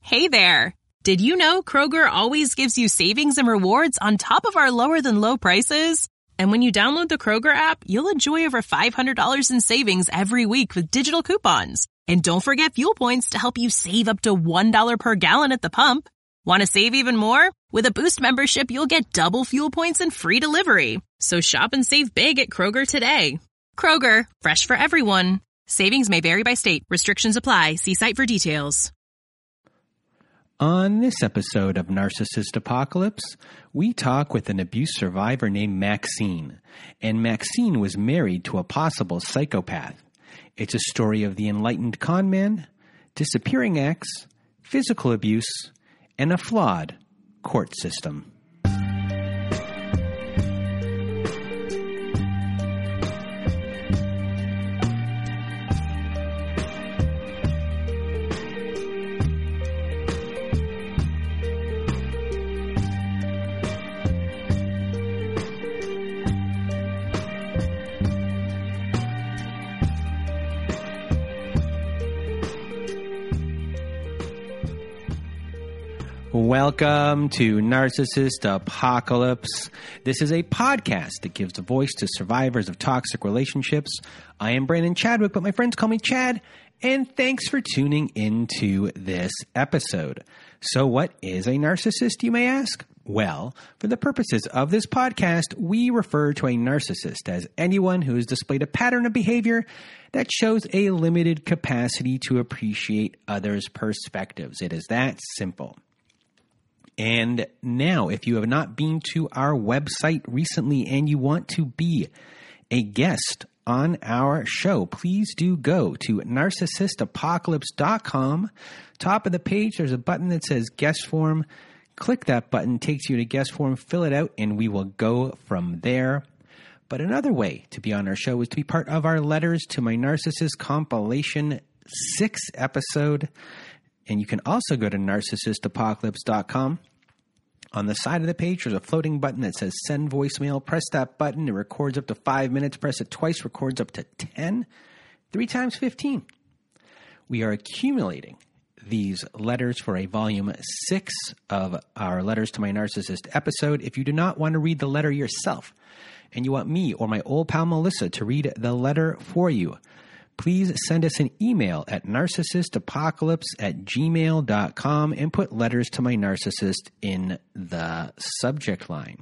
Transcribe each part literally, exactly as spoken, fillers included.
Hey there! Did you know Kroger always gives you savings and rewards on top of our lower-than-low prices? And when you download the Kroger app, you'll enjoy over five hundred dollars in savings every week with digital coupons. And don't forget fuel points to help you save up to one dollar per gallon at the pump. Want to save even more? With a Boost membership, you'll get double fuel points and free delivery. So shop and save big at Kroger today. Kroger, fresh for everyone. Savings may vary by state. Restrictions apply. See site for details. On this episode of Narcissist Apocalypse, we talk with an abuse survivor named Maxine. And Maxine was married to a possible psychopath. It's a story of the enlightened con man, disappearing ex, physical abuse, and a flawed court system. Welcome to Narcissist Apocalypse. This is a podcast that gives a voice to survivors of toxic relationships. I am Brandon Chadwick, but my friends call me Chad, and thanks for tuning into this episode. So what is a narcissist, you may ask? Well, for the purposes of this podcast, we refer to a narcissist as anyone who has displayed a pattern of behavior that shows a limited capacity to appreciate others' perspectives. It is that simple. And now, if you have not been to our website recently and you want to be a guest on our show, please do go to narcissist apocalypse dot com. Top of the page, there's a button that says guest form. Click that button, takes you to guest form, fill it out, and we will go from there. But another way to be on our show is to be part of our Letters to My Narcissist compilation six episode. And you can also go to narcissist apocalypse dot com. On the side of the page, there's a floating button that says send voicemail. Press that button. It records up to five minutes. Press it twice, records up to ten. Three times fifteen. We are accumulating these letters for a volume six of our Letters to My Narcissist episode. If you do not want to read the letter yourself and you want me or my old pal Melissa to read the letter for you, please send us an email at narcissist apocalypse at gmail dot com and put Letters to My Narcissist in the subject line.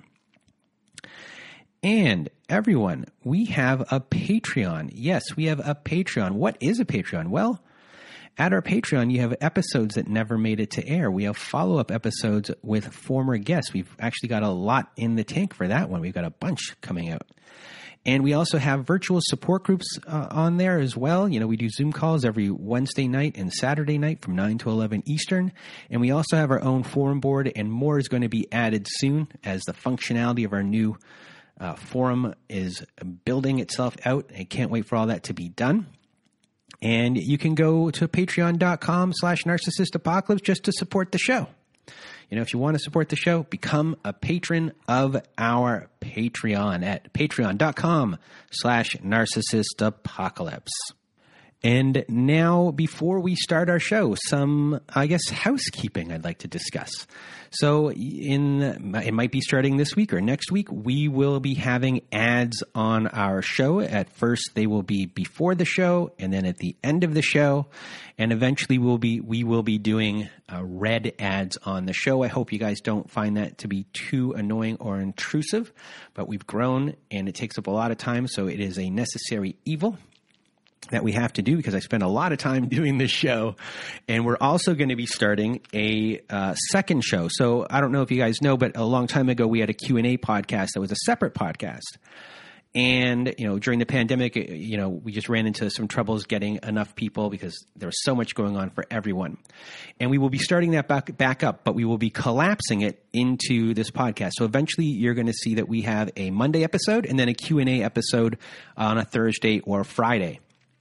And everyone, we have a Patreon. Yes, we have a Patreon. What is a Patreon? Well, at our Patreon, you have episodes that never made it to air. We have follow-up episodes with former guests. We've actually got a lot in the tank for that one. We've got a bunch coming out. And we also have virtual support groups uh, on there as well. You know, we do Zoom calls every Wednesday night and Saturday night from nine to eleven Eastern. And we also have our own forum board, and more is going to be added soon as the functionality of our new uh, forum is building itself out. I can't wait for all that to be done. And you can go to patreon dot com slash narcissist apocalypse just to support the show. You know, if you want to support the show, become a patron of our Patreon at patreon dot com slash narcissist apocalypse. And now, before we start our show, some, I guess, housekeeping I'd like to discuss. So in it might be starting this week or next week, we will be having ads on our show. At first, they will be before the show, and then at the end of the show. And eventually, we'll be we will be doing uh, red ads on the show. I hope you guys don't find that to be too annoying or intrusive. But we've grown, and it takes up a lot of time, so it is a necessary evil that we have to do because I spend a lot of time doing this show. And we're also going to be starting a uh, second show. So I don't know if you guys know, but a long time ago, we had a Q and A podcast that was a separate podcast. And, you know, during the pandemic, you know, we just ran into some troubles getting enough people because there was so much going on for everyone. And we will be starting that back, back up, but we will be collapsing it into this podcast. So eventually you're going to see that we have a Monday episode and then a Q and A episode on a Thursday or Friday.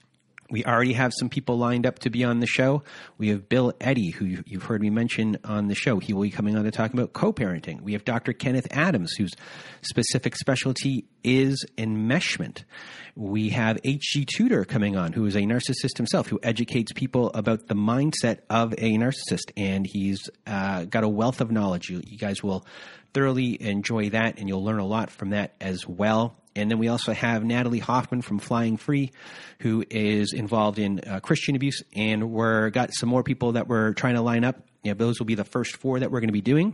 We already have some people lined up to be on the show. We have Bill Eddy, who you've heard me mention on the show. He will be coming on to talk about co-parenting. We have Doctor Kenneth Adams, whose specific specialty is enmeshment. We have H G Tudor coming on, who is a narcissist himself, who educates people about the mindset of a narcissist. And he's uh, got a wealth of knowledge. You, you guys will thoroughly enjoy that, and you'll learn a lot from that as well. And then we also have Natalie Hoffman from Flying Free, who is involved in uh, Christian abuse. And we're got some more people that we're trying to line up. You know, those will be the first four that we're going to be doing.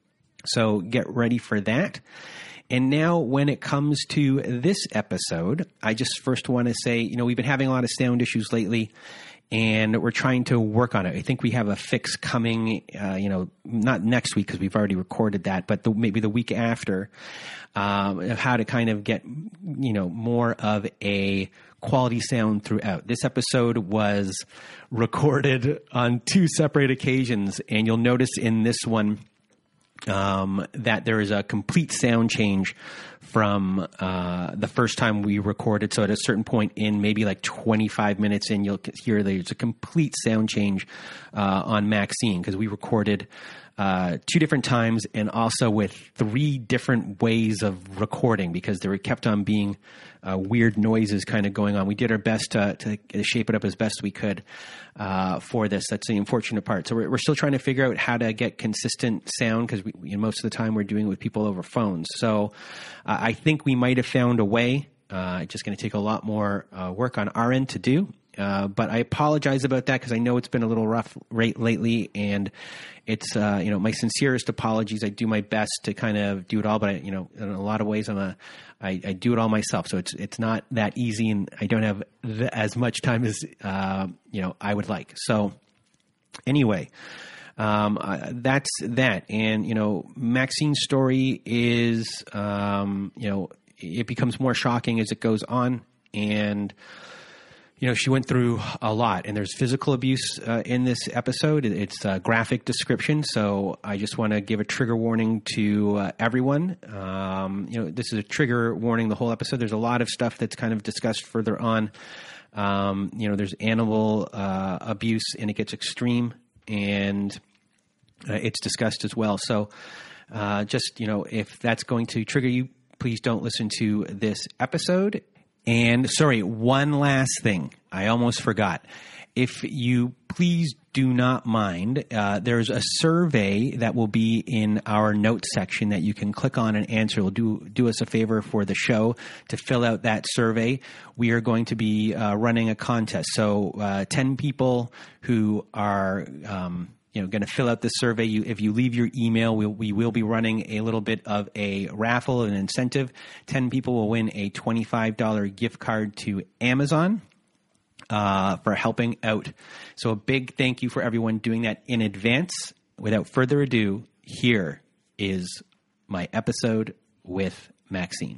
So get ready for that. And now when it comes to this episode, I just first want to say, you know, we've been having a lot of sound issues lately, and we're trying to work on it. I think we have a fix coming, uh, you know, not next week because we've already recorded that, but the, maybe the week after, um, of how to kind of get, you know, more of a quality sound throughout. This episode was recorded on two separate occasions, and you'll notice in this one um, that there is a complete sound change from uh, the first time we recorded. So at a certain point in maybe like twenty-five minutes in, you'll hear there's a complete sound change uh, on Maxine, because we recorded uh, two different times and also with three different ways of recording, because there kept on being uh, weird noises kind of going on. We did our best to, to shape it up as best we could uh, for this. That's the unfortunate part. So we're, we're still trying to figure out how to get consistent sound, because we, you know, most of the time we're doing it with people over phones. So uh, I think we might have found a way. Uh, it's just going to take a lot more uh, work on our end to do. Uh, but I apologize about that, because I know it's been a little rough rate lately, and it's, uh, you know, my sincerest apologies. I do my best to kind of do it all, but I, you know, in a lot of ways, I'm a, I, I do it all myself. So it's, it's not that easy, and I don't have th- as much time as, uh, you know, I would like. So anyway, um, uh, that's that. And, you know, Maxine's story is, um, you know, it becomes more shocking as it goes on. And, you know, she went through a lot, and there's physical abuse uh, in this episode. It's a graphic description, so I just want to give a trigger warning to uh, everyone. Um, you know, this is a trigger warning the whole episode. There's a lot of stuff that's kind of discussed further on. Um, you know, there's animal uh, abuse, and it gets extreme, and uh, it's discussed as well. So uh, just, you know, if that's going to trigger you, please don't listen to this episode. And sorry, one last thing. I almost forgot. If you please do not mind, uh, there's a survey that will be in our notes section that you can click on and answer. It'll do, do us a favor for the show to fill out that survey. We are going to be uh, running a contest. So uh, ten people who are um, you know, going to fill out this survey. You, if you leave your email, we'll, we will be running a little bit of a raffle, an incentive. ten people will win a twenty-five dollars gift card to Amazon uh, for helping out. So a big thank you for everyone doing that in advance. Without further ado, here is my episode with Maxine.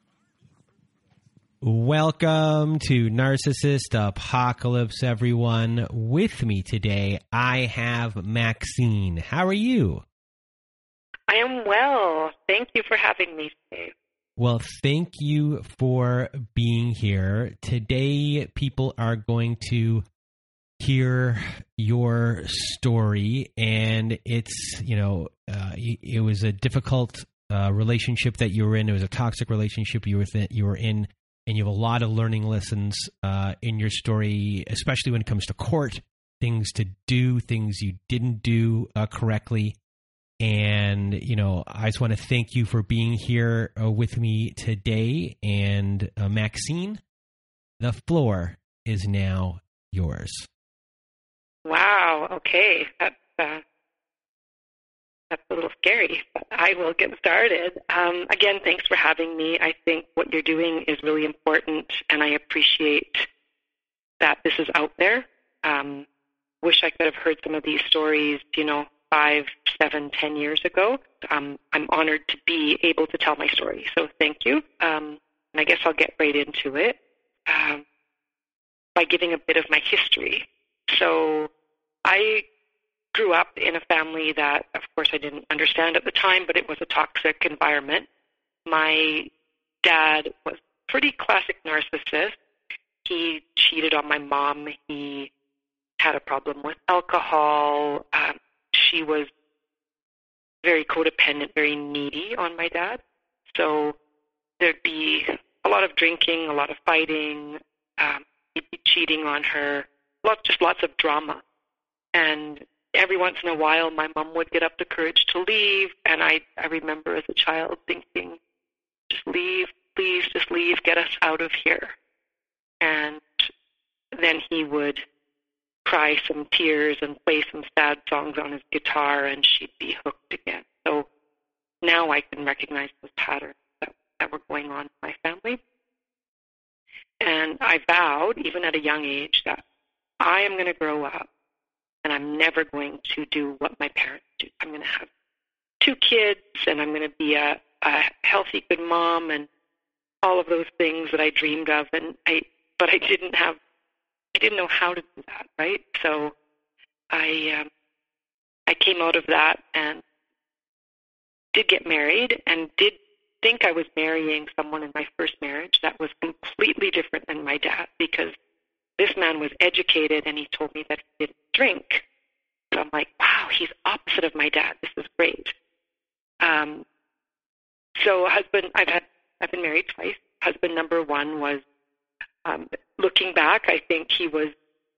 Welcome to Narcissist Apocalypse, everyone. With me today, I have Maxine. How are you? I am well. Thank you for having me today. Well, thank you for being here. Today, people are going to hear your story, and it's, you know, uh, it was a difficult uh, relationship that you were in. It was a toxic relationship you were th- you were in. And you have a lot of learning lessons uh, in your story, especially when it comes to court, things to do, things you didn't do uh, correctly. And, you know, I just want to thank you for being here uh, with me today. And uh, Maxine, the floor is now yours. Wow. Okay. That's, uh, that's a little scary, but I will get started. Um, again, thanks for having me. I think what you're doing is really important, and I appreciate that this is out there. Um, wish I could have heard some of these stories, you know, five, seven, ten years ago. Um, I'm honored to be able to tell my story, so thank you. Um, and I guess I'll get right into it um, by giving a bit of my history. So I grew up in a family that, of course, I didn't understand at the time, but it was a toxic environment. My dad was pretty classic narcissist. he cheated on my mom. He had a problem with alcohol. Um, she was very codependent, very needy on my dad. So there'd be a lot of drinking, a lot of fighting. Um, he'd be cheating on her. Lots, just lots of drama. And every once in a while, my mom would get up the courage to leave. And I, I remember as a child thinking, just leave, please, just leave, get us out of here. And then he would cry some tears and play some sad songs on his guitar, and she'd be hooked again. So now I can recognize those patterns that, that were going on in my family. And I vowed, even at a young age, that I am going to grow up and I'm never going to do what my parents do. I'm going to have two kids, and I'm going to be a, a healthy, good mom, and all of those things that I dreamed of. And I, but I didn't have I didn't know how to do that, right? So I um, I came out of that and did get married and did think I was marrying someone in my first marriage that was completely different than my dad, because this man was educated and he told me that he didn't drink. So I'm like, wow, he's opposite of my dad. This is great. Um, so husband, I've had I've been married twice. Husband number one was. Um, looking back, I think he was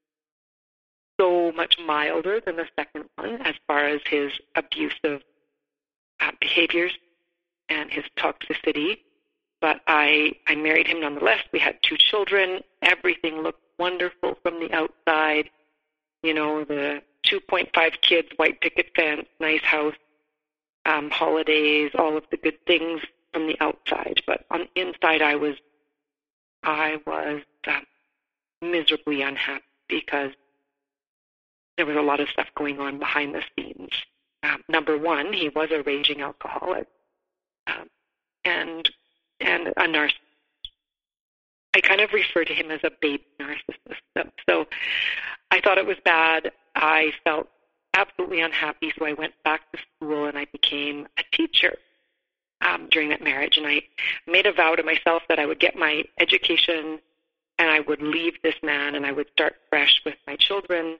so much milder than the second one as far as his abusive uh, behaviors and his toxicity. But I, I married him nonetheless. We had two children. Everything looked wonderful from the outside. You know, the two point five kids, white picket fence, nice house, um, holidays, all of the good things from the outside. But on the inside, I was I was um, miserably unhappy because there was a lot of stuff going on behind the scenes. Um, number one, he was a raging alcoholic um, and and a narcissist. I kind of refer to him as a baby narcissist. So, so I thought it was bad. I felt absolutely unhappy, so I went back to school and I became a teacher. Um, during that marriage, and I made a vow to myself that I would get my education and I would leave this man and I would start fresh with my children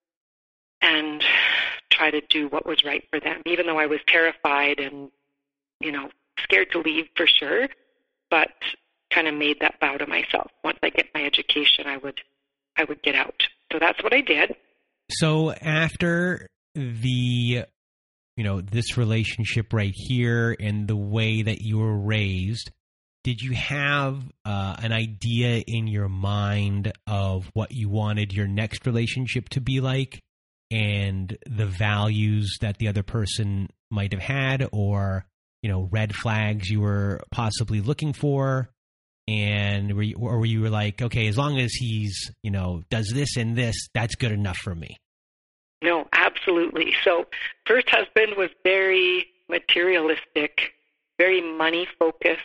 and try to do what was right for them, even though I was terrified and, you know, scared to leave for sure, but kind of made that vow to myself. Once I get my education, I would, I would get out. So that's what I did. So after the you know, this relationship right here and the way that you were raised, did you have uh, an idea in your mind of what you wanted your next relationship to be like and the values that the other person might have had, or, you know, red flags you were possibly looking for? And were you, or were you like, okay, as long as he's, you know, does this and this, that's good enough for me? No, absolutely. So first husband was very materialistic, very money-focused,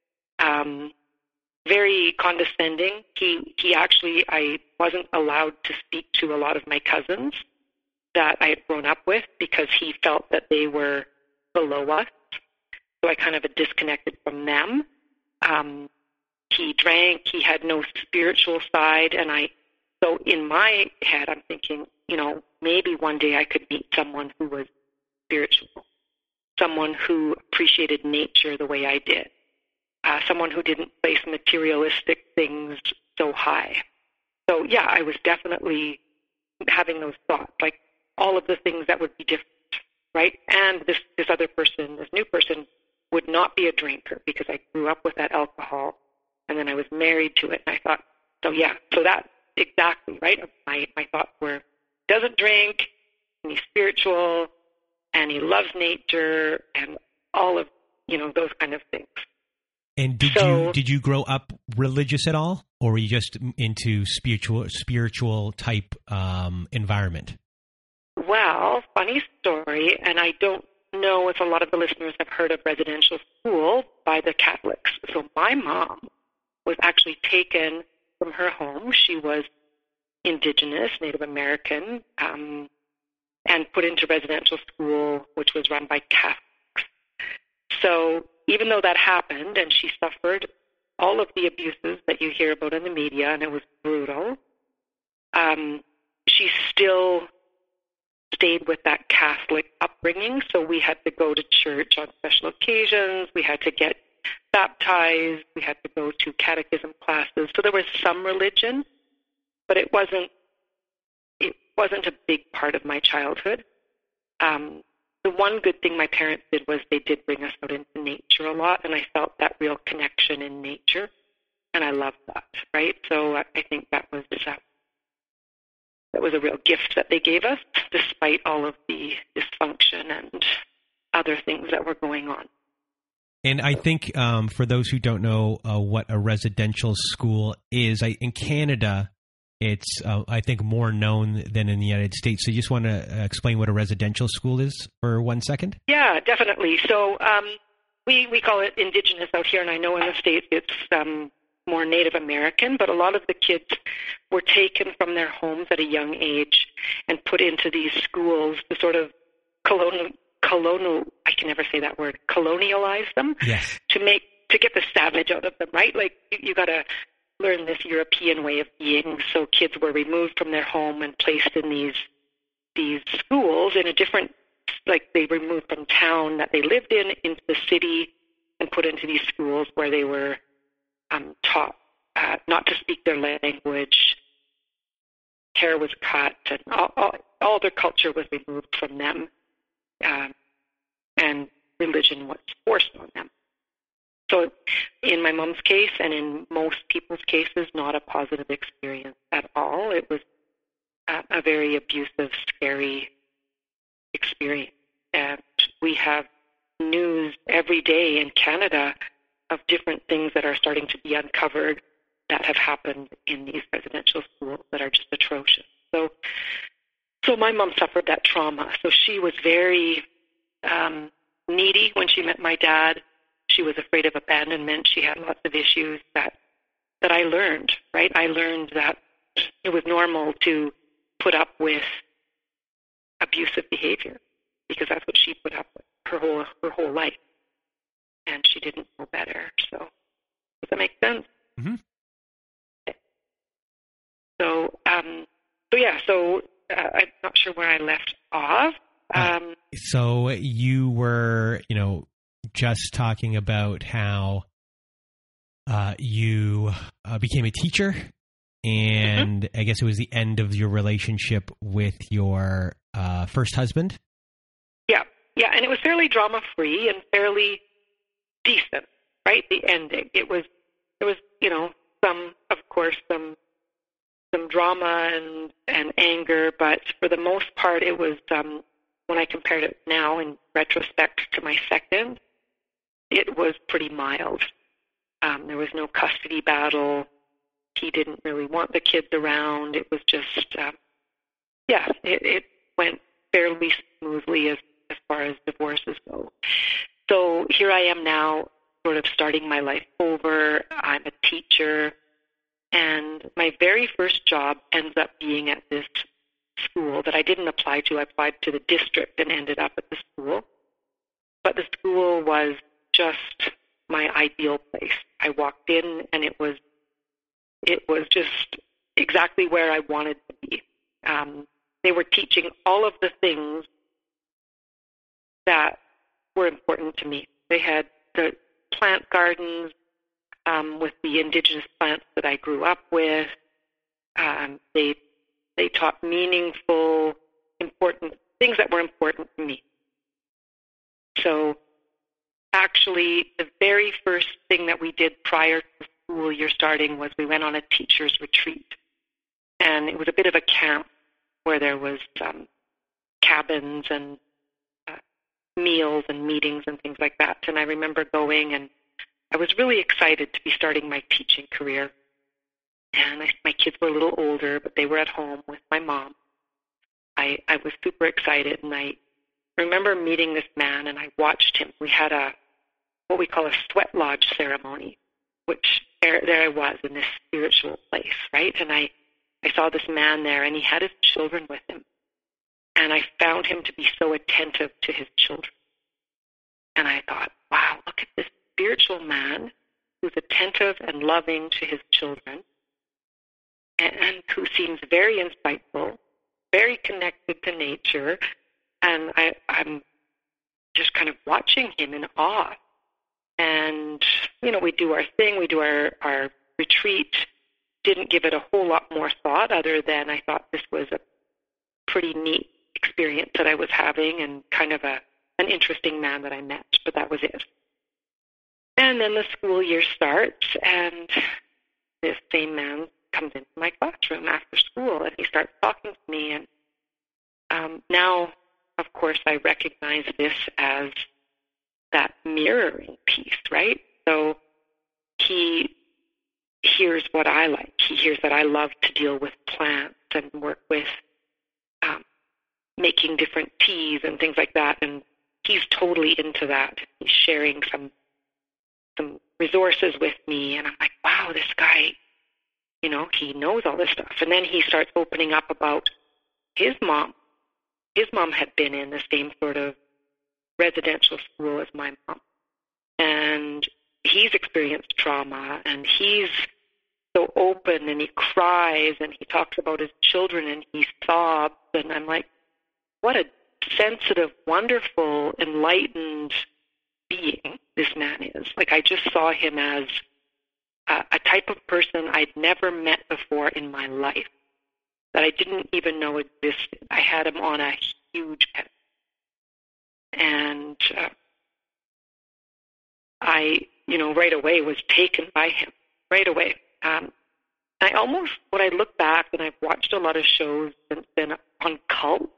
um, very condescending. He he actually, I wasn't allowed to speak to a lot of my cousins that I had grown up with because he felt that they were below us. So I kind of disconnected from them. Um, he drank. He had no spiritual side. And I, so in my head, I'm thinking, you know, maybe one day I could meet someone who was spiritual, someone who appreciated nature the way I did, uh, someone who didn't place materialistic things so high. So, yeah, I was definitely having those thoughts, like all of the things that would be different, right? And this, this other person, this new person, would not be a drinker because I grew up with that alcohol, and then I was married to it, and I thought, so, yeah, so that exactly, right? My, my thoughts were, doesn't drink, and he's spiritual, and he loves nature, and all of, you know, those kind of things. And did so, you did you grow up religious at all, or were you just into spiritual spiritual type um, environment? Well, funny story, and I don't know if a lot of the listeners have heard of residential school by the Catholics. So my mom was actually taken from her home. She was Indigenous, Native American, um, and put into residential school, which was run by Catholics. So even though that happened and she suffered all of the abuses that you hear about in the media, and it was brutal, um, she still stayed with that Catholic upbringing. So we had to go to church on special occasions. We had to get baptized. We had to go to catechism classes. So there was some religion, but it wasn't it wasn't a big part of my childhood. Um, the one good thing my parents did was they did bring us out into nature a lot, and I felt that real connection in nature, and I loved that, right? So I think that was uh, that was a real gift that they gave us, despite all of the dysfunction and other things that were going on. And I think um, for those who don't know uh, what a residential school is, I, in Canada, it's, uh, I think, more known than in the United States. So you just want to uh, explain what a residential school is for one second? Yeah, definitely. So um, we, we call it Indigenous out here, and I know in the States it's um, more Native American, but a lot of the kids were taken from their homes at a young age and put into these schools to sort of colonial, colonial I can never say that word, colonialize them, yes, to make, to get the savage out of them, right? Like, you, you got to learn this European way of being. So kids were removed from their home and placed in these these schools in a different, like they removed from town that they lived in into the city and put into these schools where they were um, taught uh, not to speak their language. Hair was cut, and all, all, all their culture was removed from them, um, and religion was forced on them. So in my mom's case, and in most people's cases, not a positive experience at all. It was a, a very abusive, scary experience. And we have news every day in Canada of different things that are starting to be uncovered that have happened in these residential schools that are just atrocious. So, so my mom suffered that trauma. So she was very um, needy when she met my dad. She was afraid of abandonment. She had lots of issues that that I learned, right? I learned that it was normal to put up with abusive behavior because that's what she put up with her whole her whole life, and she didn't know better. So does that make sense? Mm-hmm. So, um, so yeah. So uh, I'm not sure where I left off. Um, uh, so you were, you know, just talking about how uh, you uh, became a teacher, and mm-hmm. I guess it was the end of your relationship with your uh, first husband. Yeah, yeah, and it was fairly drama-free and fairly decent, right? The ending. It was, there was, you know, some, of course, some some drama and, and anger, but for the most part, it was, um, when I compared it now in retrospect to my second, it was pretty mild. Um, there was no custody battle. He didn't really want the kids around. It was just, um, yeah, it, it went fairly smoothly as, as far as divorces go. So here I am now, sort of starting my life over. I'm a teacher, and my very first job ends up being at this school that I didn't apply to. I applied to the district and ended up at the school. But the school was just my ideal place. I walked in and it was it was just exactly where I wanted to be. Um, they were teaching all of the things that were important to me. They had the plant gardens um, with the indigenous plants that I grew up with. Um, they they taught meaningful, important things that were important to me. So actually, the very first thing that we did prior to the school year starting was we went on a teacher's retreat. And it was a bit of a camp where there was um, cabins and uh, meals and meetings and things like that. And I remember going, and I was really excited to be starting my teaching career. And I, my kids were a little older, but they were at home with my mom. I, I was super excited, and I remember meeting this man, and I watched him. We had a what we call a sweat lodge ceremony, which there, there I was in this spiritual place, right? And I, I saw this man there, and he had his children with him. And I found him to be so attentive to his children. And I thought, wow, look at this spiritual man who's attentive and loving to his children, and, and who seems very insightful, very connected to nature, and I, I'm just kind of watching him in awe. And, you know, we do our thing, we do our, our retreat, didn't give it a whole lot more thought other than I thought this was a pretty neat experience that I was having and kind of a an interesting man that I met, but that was it. And then the school year starts, and this same man comes into my classroom after school, and he starts talking to me. And um, now, of course, I recognize this as that mirroring piece, right? So he hears what I like. He hears that I love to deal with plants and work with um, making different teas and things like that. And he's totally into that. He's sharing some some resources with me, and I'm like, wow, this guy, you know, he knows all this stuff. And then he starts opening up about his mom. His mom had been in the same sort of residential school as my mom, and he's experienced trauma, and he's so open, and he cries, and he talks about his children, and he sobs, and I'm like, what a sensitive, wonderful, enlightened being this man is. Like, I just saw him as a, a type of person I'd never met before in my life, that I didn't even know existed. I had him on a huge pedestal. And uh, I, you know, right away was taken by him, right away. Um, I almost, when I look back, and I've watched a lot of shows since then on cults,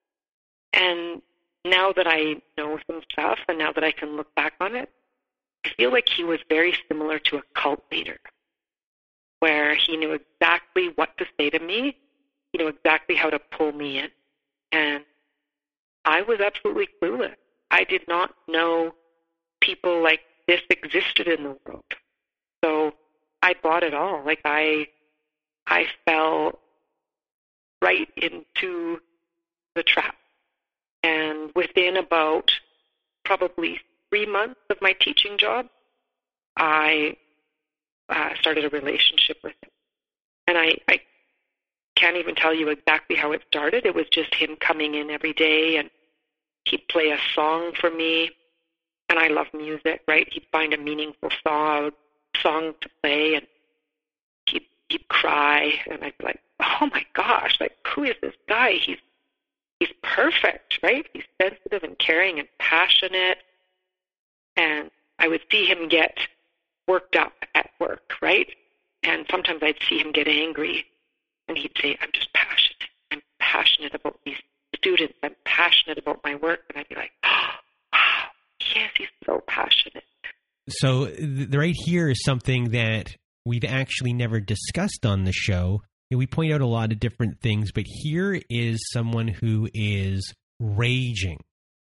and now that I know some stuff, and now that I can look back on it, I feel like he was very similar to a cult leader, where he knew exactly what to say to me, he knew exactly how to pull me in, and I was absolutely clueless. I did not know people like this existed in the world. So I bought it all. Like, I, I fell right into the trap. And within about probably three months of my teaching job, I uh, started a relationship with him. And I, I can't even tell you exactly how it started. It was just him coming in every day, and he'd play a song for me. And I love music, right? He'd find a meaningful song, song to play, and he'd, he'd cry. And I'd be like, oh my gosh, like, who is this guy? He's He's perfect, right? He's sensitive and caring and passionate. And I would see him get worked up at work, right? And sometimes I'd see him get angry, and he'd say, I'm just passionate. I'm passionate about these students. I'm passionate about my work. And I'd be like, oh, wow, yes, he's so passionate. So th- right here is something that we've actually never discussed on the show. We point out a lot of different things, but here is someone who is raging.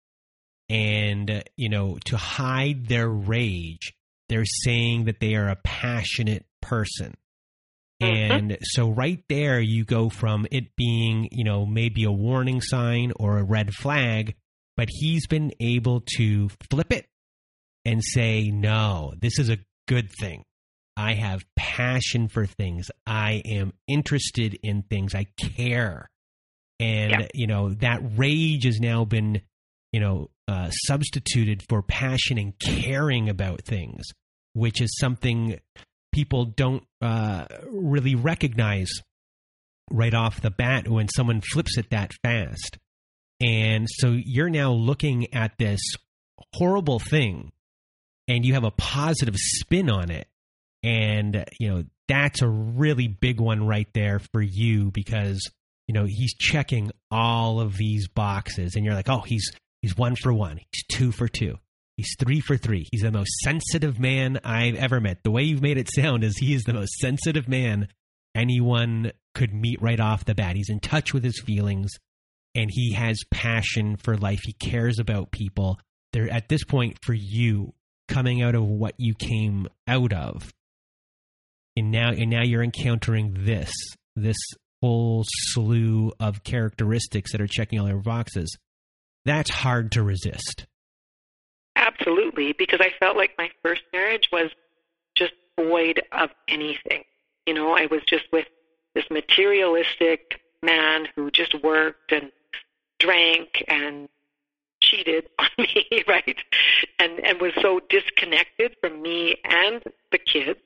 And, uh, you know, to hide their rage, they're saying that they are a passionate person. Mm-hmm. And so right there, you go from it being, you know, maybe a warning sign or a red flag, but he's been able to flip it and say, no, this is a good thing. I have passion for things. I am interested in things. I care. And, yeah. you know, that rage has now been, you know, uh, substituted for passion and caring about things, which is something people don't uh, really recognize right off the bat when someone flips it that fast. And so you're now looking at this horrible thing, and you have a positive spin on it. And, you know, that's a really big one right there for you, because, you know, he's checking all of these boxes, and you're like, oh, he's he's one for one. He's two for two. He's three for three. He's the most sensitive man I've ever met. The way you've made it sound is he is the most sensitive man anyone could meet right off the bat. He's in touch with his feelings, and he has passion for life. He cares about people. They're at this point for you, coming out of what you came out of. And now, and now you're encountering this, this whole slew of characteristics that are checking all your boxes. That's hard to resist. Absolutely, because I felt like my first marriage was just void of anything. You know, I was just with this materialistic man who just worked and drank and cheated on me, right? And and was so disconnected from me and the kids,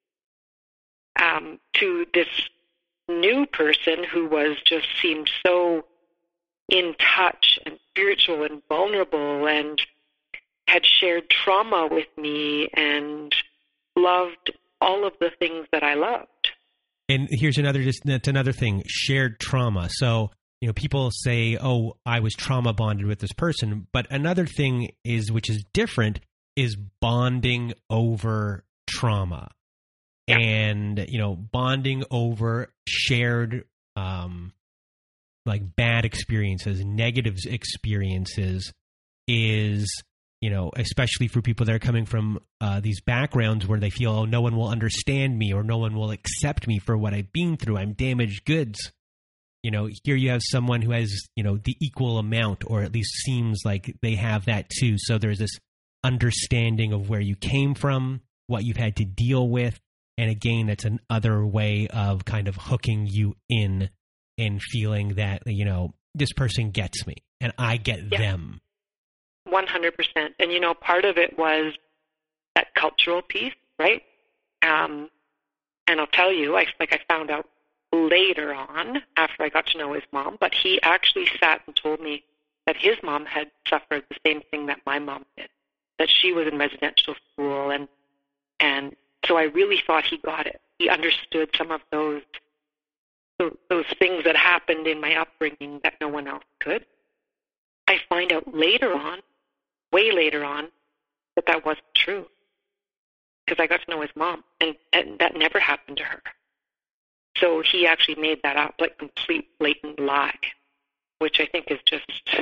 um, to this new person who was just seemed so in touch and spiritual and vulnerable and had shared trauma with me and loved all of the things that I loved. And here's another, just that's another thing, shared trauma. So, you know, people say, oh, I was trauma bonded with this person. But another thing is, which is different, is bonding over trauma. Yeah. And, you know, bonding over shared, um, like bad experiences, negative experiences is, you know, especially for people that are coming from uh, these backgrounds where they feel, oh, no one will understand me or no one will accept me for what I've been through. I'm damaged goods. You know, here you have someone who has, you know, the equal amount, or at least seems like they have that too. So there's this understanding of where you came from, what you've had to deal with. And again, that's another way of kind of hooking you in and feeling that, you know, this person gets me and I get yeah. them. one hundred percent. And, you know, part of it was that cultural piece, right? Um, and I'll tell you, I, like I found out later on after I got to know his mom, but he actually sat and told me that his mom had suffered the same thing that my mom did, that she was in residential school. And, and so I really thought he got it. He understood some of those, those things that happened in my upbringing that no one else could. I find out later on, way later on, that that wasn't true, because I got to know his mom, and, and that never happened to her. So he actually made that up, like complete blatant lie, which I think is just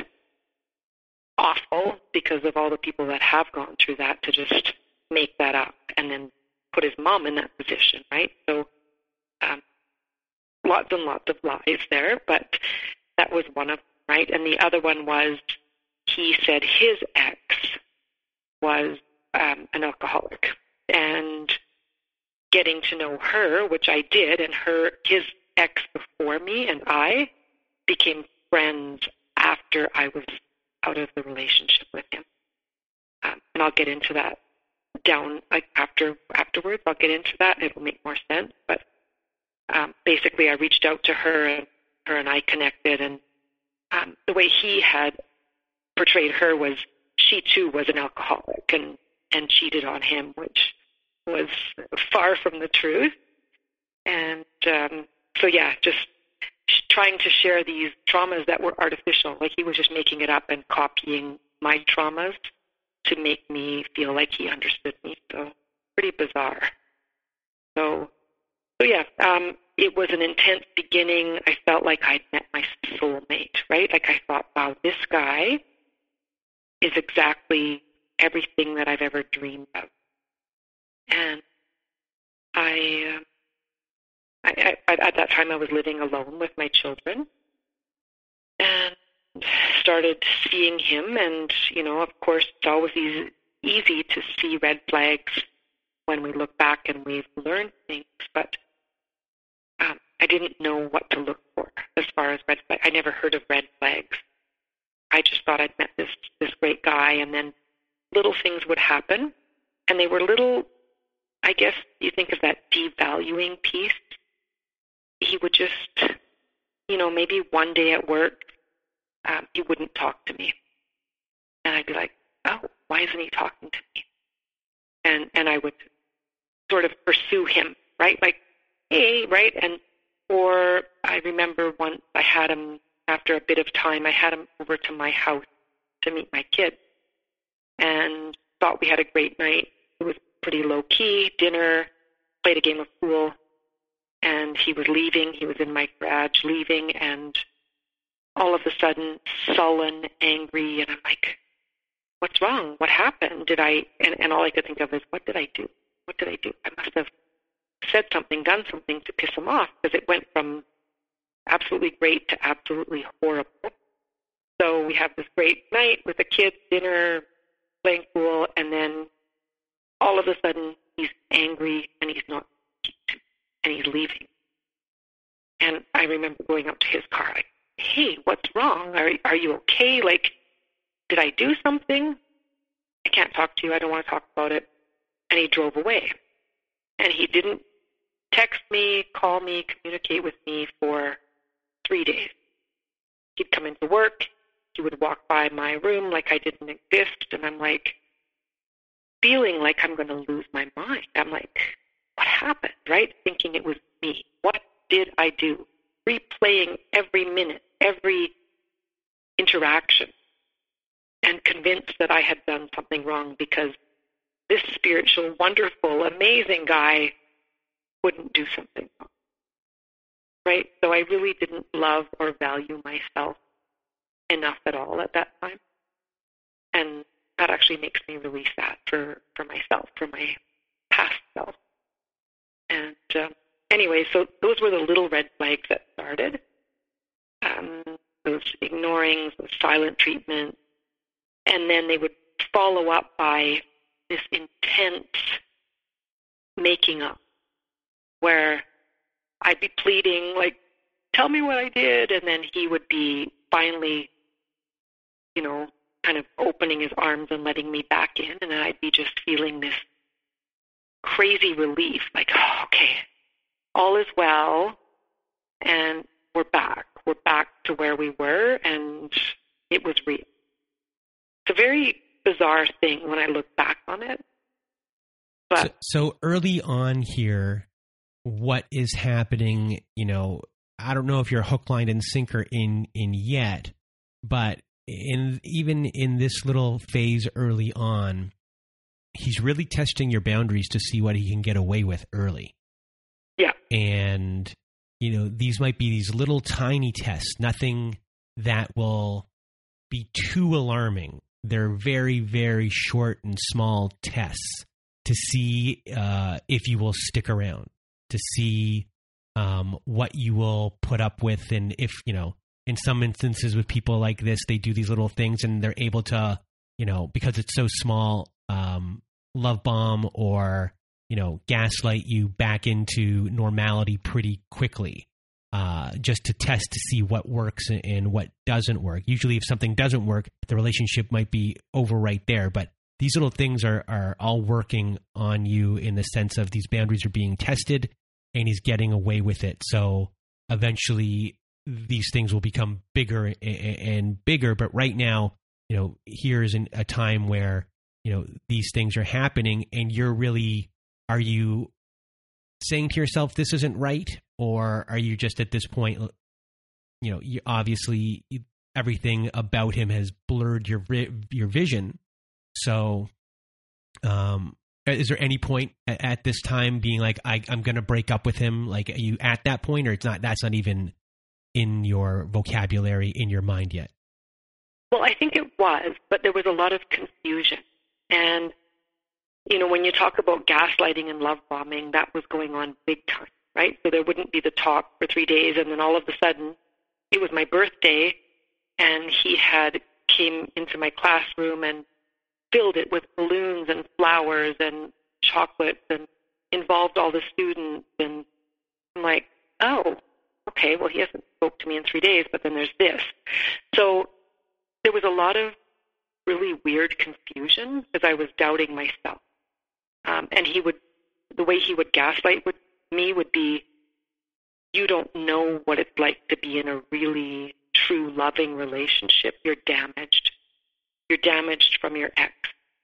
awful because of all the people that have gone through that, to just make that up and then put his mom in that position, right? So um, lots and lots of lies there, but that was one of them, right? And the other one was, he said his ex was um, an alcoholic, and getting to know her, which I did, and her, his ex before me and I became friends after I was out of the relationship with him. Um, and I'll get into that down, like after afterwards. I'll get into that, and it'll make more sense. But um, basically, I reached out to her, and her and I connected, and um, the way he had portrayed her was she too was an alcoholic and, and cheated on him, which was far from the truth. And um, so, yeah, just trying to share these traumas that were artificial. Like, he was just making it up and copying my traumas to make me feel like he understood me. So pretty bizarre. So, so yeah, um, it was an intense beginning. I felt like I'd met my soulmate, right? Like, I thought, wow, this guy is exactly everything that I've ever dreamed of. And I, uh, I, I, at that time, I was living alone with my children, and started seeing him. And, you know, of course, it's always easy, easy to see red flags when we look back and we've learned things. But um, I didn't know what to look for as far as red flags. I never heard of red flags. I just thought I'd met this this great guy, and then little things would happen, and they were little, I guess you think of that devaluing piece. He would just, you know, maybe one day at work, um, he wouldn't talk to me. And I'd be like, oh, why isn't he talking to me? And and I would sort of pursue him, right? Like, hey, right? And or I remember once I had him, after a bit of time, I had him over to my house to meet my kids, and thought we had a great night. It was pretty low-key, dinner, played a game of pool, and he was leaving. He was in my garage leaving, and all of a sudden, sullen, angry, and I'm like, what's wrong? What happened? Did I, and, and all I could think of is, what did I do? What did I do? I must have said something, done something to piss him off, because it went from absolutely great to absolutely horrible. So we have this great night with the kids, dinner, playing pool, and then all of a sudden he's angry and he's not, and he's leaving. And I remember going up to his car, like, hey, what's wrong? Are, are you okay? Like, did I do something? I can't talk to you. I don't want to talk about it. And he drove away. And he didn't text me, call me, communicate with me for three days. He'd come into work. He would walk by my room like I didn't exist. And I'm like, feeling like I'm going to lose my mind. I'm like, what happened, right? Thinking it was me. What did I do? Replaying every minute, every interaction, and convinced that I had done something wrong because this spiritual, wonderful, amazing guy wouldn't do something wrong, right? So I really didn't love or value myself enough at all at that time. And that actually makes me really sad for, for myself, for my past self. And um, anyway, so those were the little red flags that started. Um, those ignorings, those silent treatments. And then they would follow up by this intense making up where I'd be pleading, like, tell me what I did. And then he would be finally, you know, kind of opening his arms and letting me back in. And then I'd be just feeling this crazy relief, like, oh, okay, all is well. And we're back. We're back to where we were. And it was real. It's a very bizarre thing when I look back on it. But so, so early on here, what is happening, you know, I don't know if you're hook, line, and sinker in, in yet, but in even in this little phase early on, he's really testing your boundaries to see what he can get away with early. Yeah. And, you know, these might be these little tiny tests, nothing that will be too alarming. They're very, very short and small tests to see uh, if you will stick around, to see um, what you will put up with. And if, you know, in some instances with people like this, they do these little things and they're able to, you know, because it's so small, um, love bomb or, you know, gaslight you back into normality pretty quickly. Uh, just to test to see what works and what doesn't work. Usually if something doesn't work, the relationship might be over right there. But these little things are, are all working on you in the sense of these boundaries are being tested and he's getting away with it. So eventually these things will become bigger and bigger. But right now, you know, here's an, a time where, you know, these things are happening and you're really, are you saying to yourself, this isn't right? Or are you just at this point, you know, you obviously everything about him has blurred your your vision. So um, is there any point at, at this time being like, I, I'm going to break up with him? Like, are you at that point, or it's not, that's not even in your vocabulary, in your mind yet? Well, I think it was, but there was a lot of confusion. And, you know, when you talk about gaslighting and love bombing, that was going on big time. Right? So there wouldn't be the talk for three days, and then all of a sudden, it was my birthday, and he had came into my classroom and filled it with balloons and flowers and chocolates and involved all the students. And I'm like, oh, okay, well, he hasn't spoke to me in three days, but then there's this. So there was a lot of really weird confusion because I was doubting myself. Um, and he would, the way he would gaslight would me would be, you don't know what it's like to be in a really true loving relationship. You're damaged. You're damaged from your ex.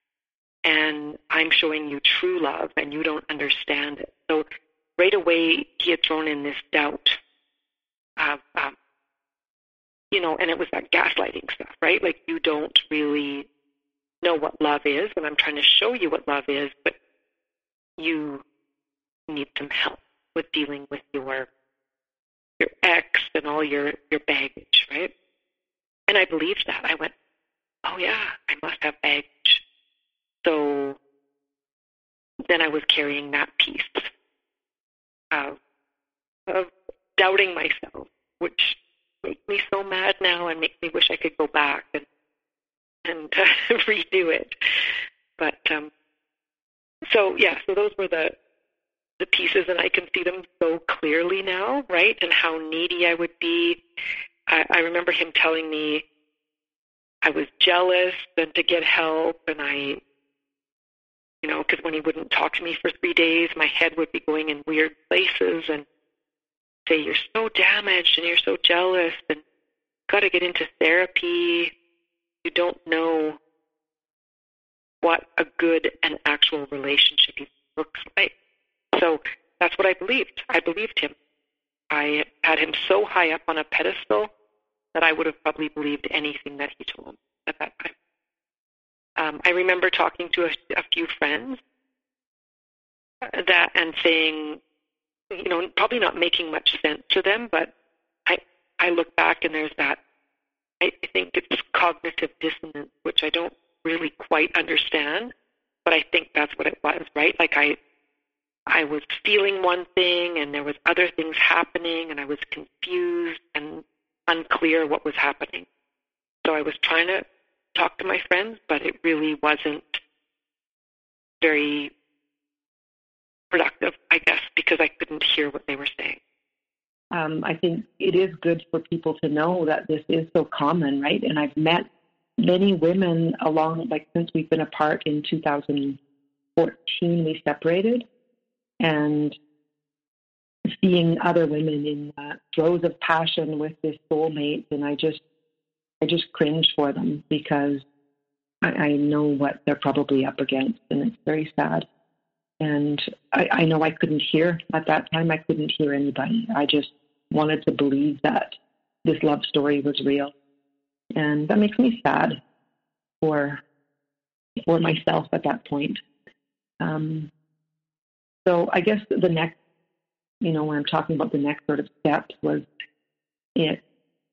And I'm showing you true love and you don't understand it. So right away he had thrown in this doubt of, um, you know, and it was that gaslighting stuff, right? Like, you don't really know what love is, and I'm trying to show you what love is, but you need some help with dealing with your your ex and all your, your baggage, right? And I believed that. I went, oh yeah, I must have baggage. So then I was carrying that piece of, of doubting myself, which makes me so mad now and makes me wish I could go back and and uh, redo it. But um, so yeah, so those were the the pieces, and I can see them so clearly now, right? And how needy I would be. I, I remember him telling me I was jealous and to get help, and I, you know, because when he wouldn't talk to me for three days, my head would be going in weird places and say, you're so damaged and you're so jealous and got to get into therapy. You don't know what a good and actual relationship looks like. So that's what I believed. I believed him. I had him so high up on a pedestal that I would have probably believed anything that he told at that time. Um, I remember talking to a, a few friends that and saying, you know, probably not making much sense to them, but I I look back and there's that, I think it's cognitive dissonance, which I don't really quite understand, but I think that's what it was, right? Like I I was feeling one thing and there was other things happening and I was confused and unclear what was happening. So I was trying to talk to my friends, but it really wasn't very productive, I guess, because I couldn't hear what they were saying. Um, I think it is good for people to know that this is so common, right? And I've met many women along, like since we've been apart in two thousand fourteen, we separated, and seeing other women in uh, throes of passion with this soulmate, and I just, I just cringe for them because I, I know what they're probably up against, and it's very sad. And I, I know I couldn't hear at that time. I couldn't hear anybody. I just wanted to believe that this love story was real. And that makes me sad for for myself at that point. Um, so I guess the next, you know, when I'm talking about the next sort of steps was it.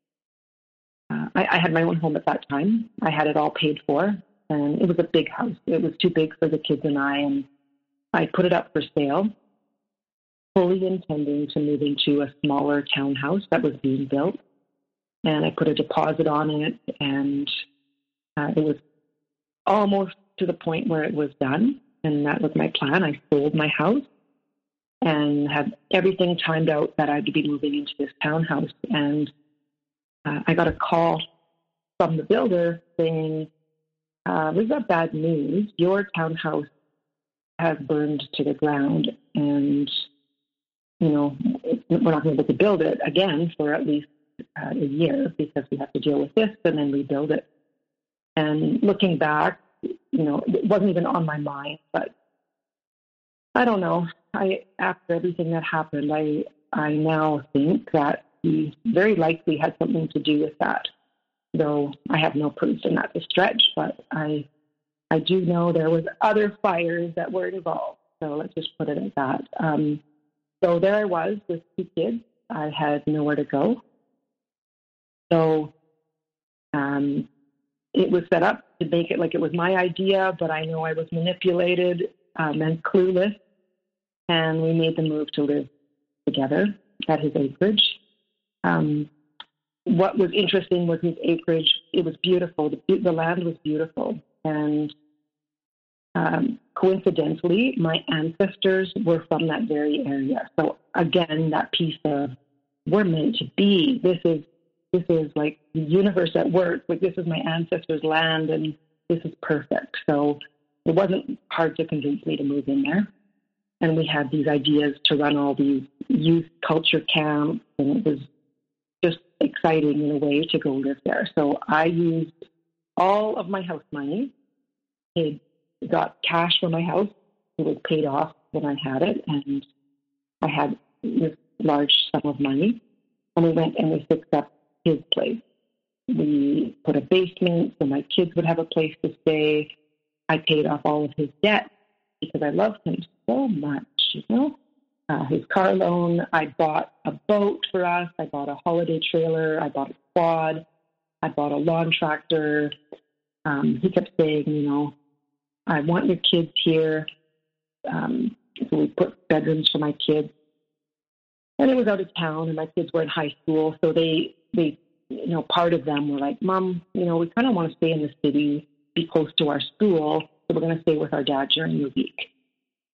Uh, I, I had my own home at that time. I had it all paid for, and it was a big house. It was too big for the kids and I, and I put it up for sale, fully intending to move into a smaller townhouse that was being built. And I put a deposit on it, and uh, it was almost to the point where it was done. And that was my plan. I sold my house and had everything timed out that I'd be moving into this townhouse. And uh, I got a call from the builder saying, uh, we've got bad news. Your townhouse has burned to the ground, and, you know, we're not going to be able to build it again for at least uh, a year because we have to deal with this and then rebuild it. And looking back, you know, it wasn't even on my mind, but I don't know. I, after everything that happened, I, I now think that he very likely had something to do with that, though I have no proof in that to stretch, but I, I do know there was other fires that were involved. So let's just put it at that. Um, so there I was with two kids. I had nowhere to go. So um, it was set up to make it like it was my idea, but I know I was manipulated um, and clueless. And we made the move to live together at his acreage. Um, what was interesting was his acreage. It was beautiful. The, the land was beautiful. And um, coincidentally, my ancestors were from that very area. So again, that piece of we're meant to be. This is this is like the universe at work. Like this is my ancestors' land, and this is perfect. So it wasn't hard to convince me to move in there. And we had these ideas to run all these youth culture camps, and it was just exciting in a way to go live there. So I used all of my house money. I got cash for my house. It was paid off when I had it, and I had this large sum of money. And we went and we fixed up his place. We put a basement so my kids would have a place to stay. I paid off all of his debt because I loved him so much, you know. Uh, his car loan. I bought a boat for us. I bought a holiday trailer. I bought a quad. I bought a lawn tractor. Um, he kept saying, you know, I want your kids here. Um, so we put bedrooms for my kids. And it was out of town, and my kids were in high school. So they, they, you know, part of them were like, Mom, you know, we kind of want to stay in the city, be close to our school. So we're going to stay with our dad during the week.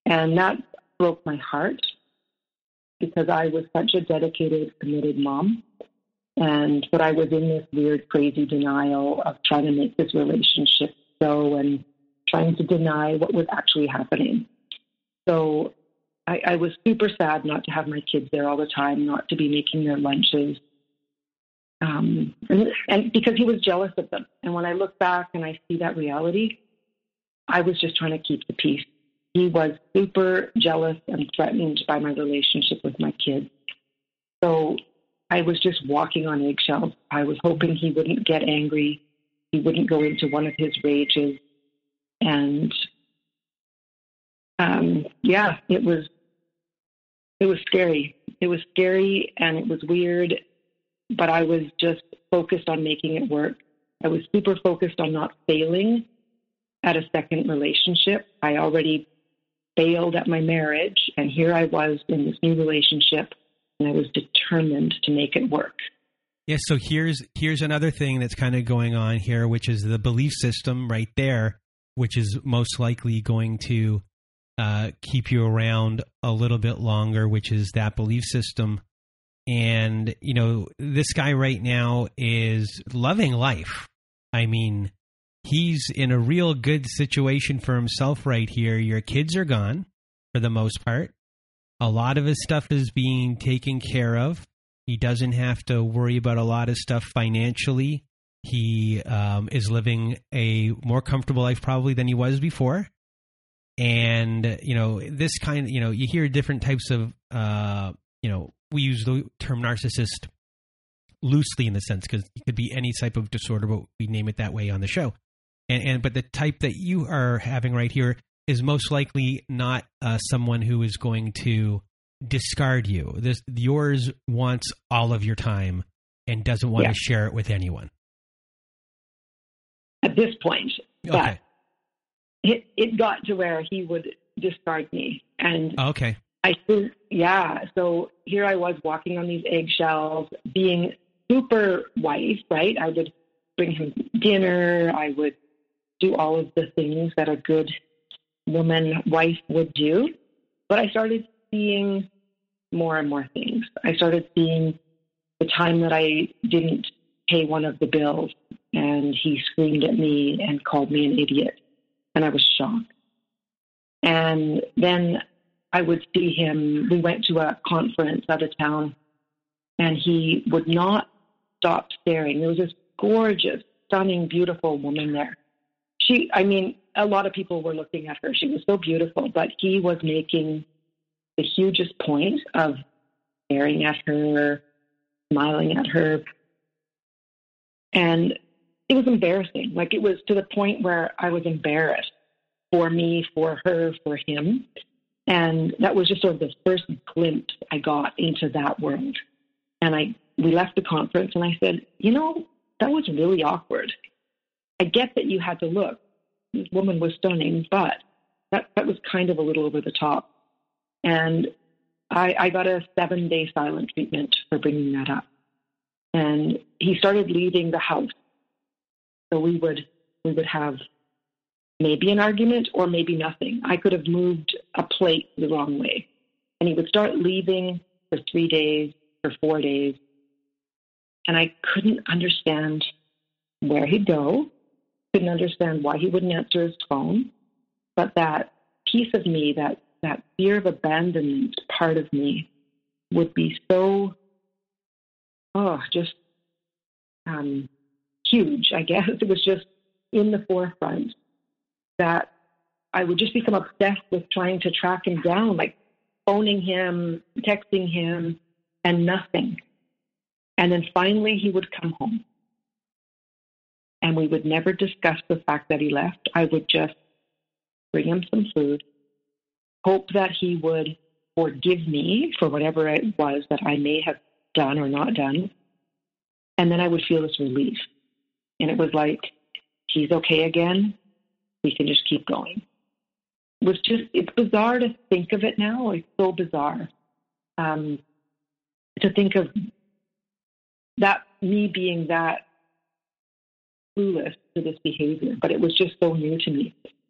And that broke my heart because I was such a dedicated, committed mom. And but I was in this weird, crazy denial of trying to make this relationship go and trying to deny what was actually happening. So I, I was super sad not to have my kids there all the time, not to be making their lunches. Um, and, and because he was jealous of them. And when I look back and I see that reality, I was just trying to keep the peace. He was super jealous and threatened by my relationship with my kids. So I was just walking on eggshells. I was hoping he wouldn't get angry. He wouldn't go into one of his rages. And um, yeah, it was, it was scary. It was scary and it was weird, but I was just focused on making it work. I was super focused on not failing at a second relationship. I already failed at my marriage, and here I was in this new relationship, and I was determined to make it work. Yeah, so here's here's another thing that's kind of going on here, which is the belief system right there, which is most likely going to uh, keep you around a little bit longer, which is that belief system. And, you know, this guy right now is loving life. I mean, he's in a real good situation for himself right here. Your kids are gone for the most part. A lot of his stuff is being taken care of. He doesn't have to worry about a lot of stuff financially. He um, is living a more comfortable life probably than he was before. And, you know, this kind of, you know, you hear different types of, uh, you know, we use the term narcissist loosely in the sense because it could be any type of disorder, but we name it that way on the show. And, and but the type that you are having right here is most likely not uh, someone who is going to discard you. This yours wants all of your time and doesn't want yeah. to share it with anyone. At this point, but okay. it it got to where he would discard me, and okay. I think yeah. So here I was walking on these eggshells, being super wife, right? I would bring him dinner. I would do all of the things that a good woman wife would do. But I started seeing more and more things. I started seeing the time that I didn't pay one of the bills and he screamed at me and called me an idiot. And I was shocked. And then I would see him, we went to a conference out of town and he would not stop staring. There was this gorgeous, stunning, beautiful woman there. She, I mean, a lot of people were looking at her. She was so beautiful, but he was making the hugest point of staring at her, smiling at her. And it was embarrassing. Like it was to the point where I was embarrassed for me, for her, for him. And that was just sort of the first glimpse I got into that world. And I, we left the conference and I said, you know, that was really awkward. I get that you had to look. This woman was stunning, but that, that was kind of a little over the top. And I, I got a seven-day silent treatment for bringing that up. And he started leaving the house. So we would we would have maybe an argument or maybe nothing. I could have moved a plate the wrong way. And he would start leaving for three days, for four days. And I couldn't understand where he'd go, couldn't understand why he wouldn't answer his phone. But that piece of me, that, that fear of abandonment part of me would be so, oh, just um, huge, I guess. It was just in the forefront that I would just become obsessed with trying to track him down, like phoning him, texting him, and nothing. And then finally he would come home. And we would never discuss the fact that he left. I would just bring him some food, hope that he would forgive me for whatever it was that I may have done or not done. And then I would feel this relief. And it was like, he's okay again. We can just keep going. It was just, it's bizarre to think of it now. It's so bizarre um, to think of that, me being that clueless to this behavior, but it was just so new to me.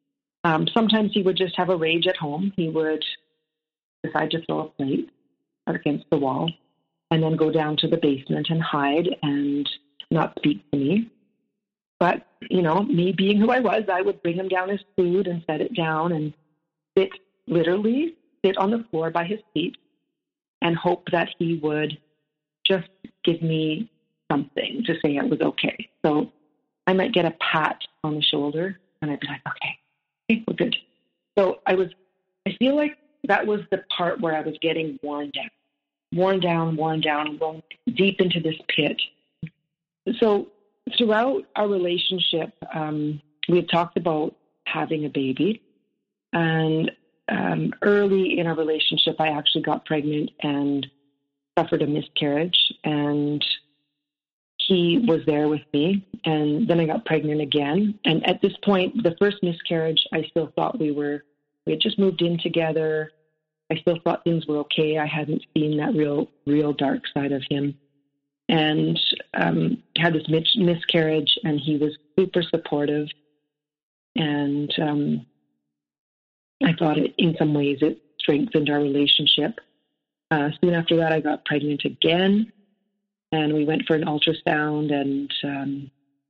Um, sometimes he would just have a rage at home. He would decide to throw a plate against the wall and then go down to the basement and hide and not speak to me. But, you know, me being who I was, I would bring him down his food and set it down and sit, literally sit on the floor by his feet and hope that he would just give me something to say it was okay. So I might get a pat on the shoulder and I'd be like, okay, okay, we're good. So I was, I feel like that was the part where I was getting worn down, worn down, worn down, going deep into this pit. So throughout our relationship, um, we had talked about having a baby. And um, early in our relationship, I actually got pregnant and suffered a miscarriage. And he was there with me. And then I got pregnant again. And at this point, the first miscarriage, I still thought we were, we had just moved in together. I still thought things were okay. I hadn't seen that real, real dark side of him. And um, had this mis- miscarriage, and he was super supportive. And um, I thought it, in some ways, it strengthened our relationship. Uh, soon after that, I got pregnant again, and we went for an ultrasound. And um,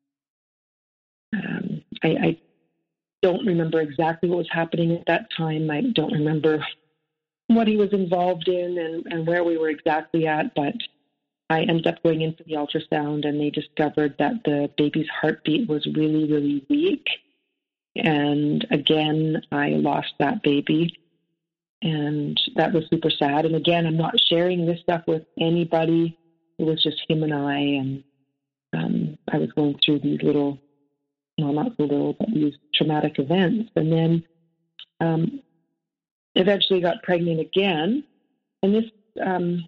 um, I, I don't remember exactly what was happening at that time. I don't remember what he was involved in and, and where we were exactly at, but I ended up going in for the ultrasound, and they discovered that the baby's heartbeat was really, really weak. And again, I lost that baby, and that was super sad. And again, I'm not sharing this stuff with anybody. It was just him and I, and um, I was going through these little, no, not so little, but these traumatic events. And then um, eventually got pregnant again, and this... Um,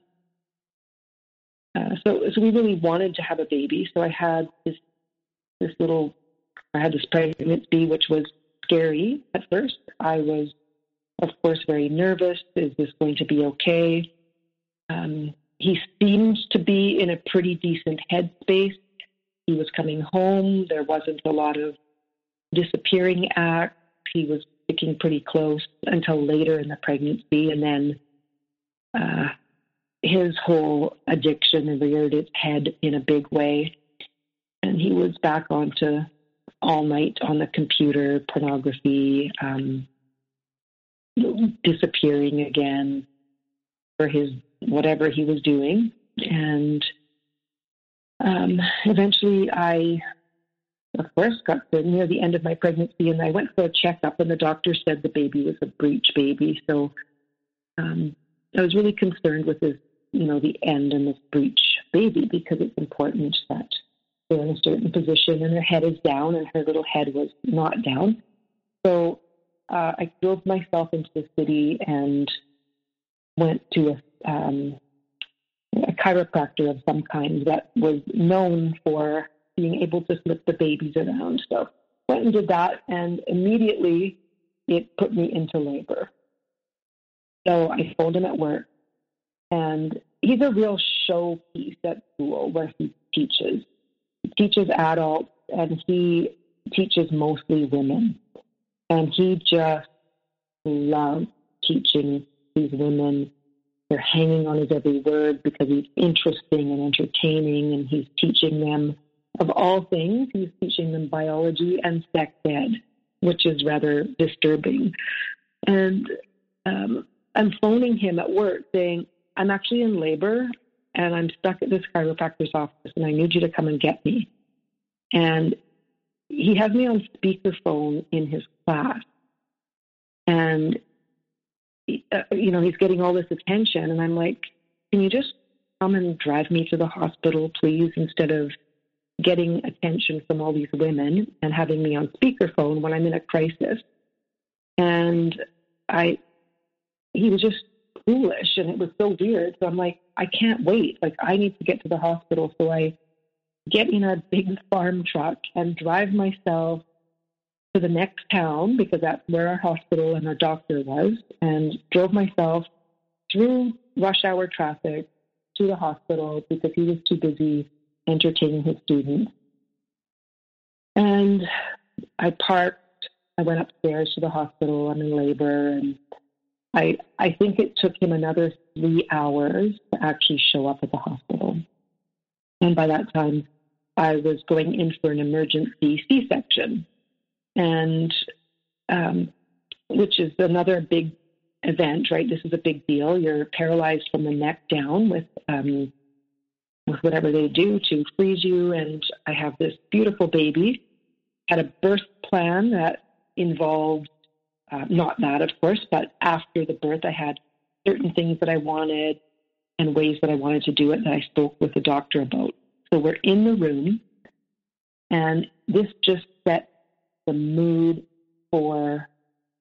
Uh, so, so we really wanted to have a baby. So I had this, this little, I had this pregnancy, which was scary at first. I was, of course, very nervous. Is this going to be okay? Um, he seemed to be in a pretty decent headspace. He was coming home. There wasn't a lot of disappearing acts. He was sticking pretty close until later in the pregnancy. And then, uh, his whole addiction reared its head in a big way. And he was back onto all night on the computer, pornography, um, disappearing again for his whatever he was doing. And um, eventually I, of course, got to near the end of my pregnancy, and I went for a checkup, and the doctor said the baby was a breech baby. So um, I was really concerned with his, you know, the end and this breech baby, because it's important that they're in a certain position and her head is down, and her little head was not down. So uh, I drove myself into the city and went to a, um, a chiropractor of some kind that was known for being able to flip the babies around. So went and did that, and immediately it put me into labor. So I told him at work. And he's a real showpiece at school where he teaches. He teaches adults, and he teaches mostly women. And he just loves teaching these women. They're hanging on his every word because he's interesting and entertaining, and he's teaching them, of all things, he's teaching them biology and sex ed, which is rather disturbing. And um, I'm phoning him at work saying, I'm actually in labor, and I'm stuck at this chiropractor's office, and I need you to come and get me. And he has me on speakerphone in his class. And, uh, you know, he's getting all this attention, and I'm like, can you just come and drive me to the hospital, please, instead of getting attention from all these women and having me on speakerphone when I'm in a crisis? And I, he was just foolish, and it was so weird. So I'm like, I can't wait. Like, I need to get to the hospital. So I get in a big farm truck and drive myself to the next town, because that's where our hospital and our doctor was, and drove myself through rush hour traffic to the hospital because he was too busy entertaining his students. And I parked I went upstairs to the hospital. I'm in labor, and I I think it took him another three hours to actually show up at the hospital. And by that time, I was going in for an emergency C-section, and um, which is another big event, right? This is a big deal. You're paralyzed from the neck down with um, with whatever they do to freeze you. And I have this beautiful baby. Had a birth plan that involved uh, not that, of course, but after the birth, I had certain things that I wanted and ways that I wanted to do it that I spoke with the doctor about. So we're in the room, and this just set the mood for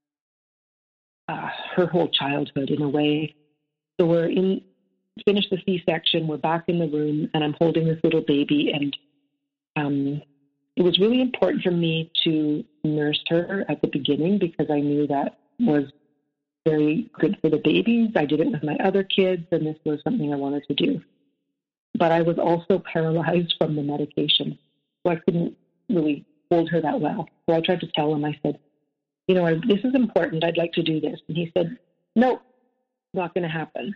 uh, her whole childhood in a way. So we're in, finished the C-section, we're back in the room, and I'm holding this little baby, and um, it was really important for me to nurse her at the beginning because I knew that was very good for the babies. I did it with my other kids, and this was something I wanted to do. But I was also paralyzed from the medication, so I couldn't really hold her that well. So I tried to tell him, I said, you know, this is important. I'd like to do this. And he said, no, not going to happen.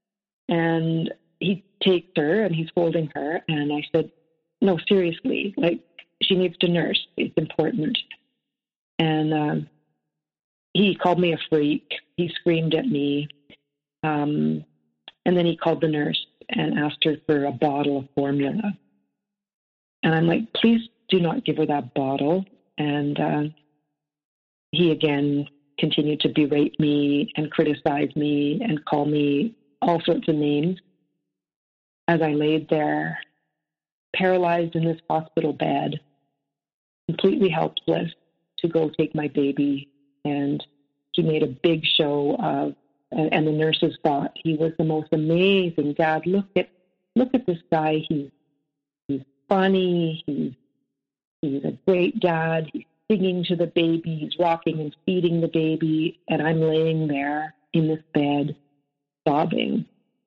And he takes her and he's holding her. And I said, no, seriously, like she needs to nurse. It's important. And um, he called me a freak. He screamed at me. Um, and then he called the nurse and asked her for a bottle of formula. And I'm like, please do not give her that bottle. And uh, he again continued to berate me and criticize me and call me all sorts of names as I laid there, paralyzed in this hospital bed, completely helpless to go take my baby. And he made a big show of, and, and the nurses thought he was the most amazing dad. Look at, look at this guy. He's, he's funny. He's, he's a great dad. He's singing to the baby. He's rocking and feeding the baby. And I'm laying there in this bed, sobbing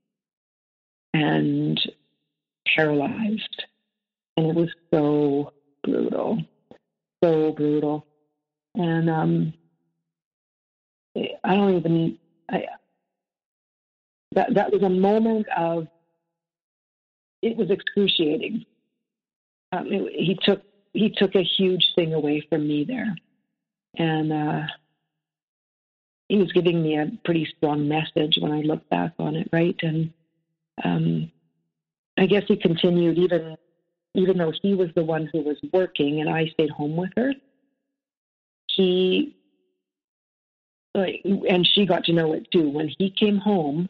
and paralyzed. And it was so brutal, so brutal. And um, I don't even, I, that, that was a moment of, it was excruciating. Um, it, he took, he took a huge thing away from me there. And uh, he was giving me a pretty strong message when I look back on it, right? And um, I guess he continued, even even though he was the one who was working and I stayed home with her, he, like, and she got to know it too. When he came home,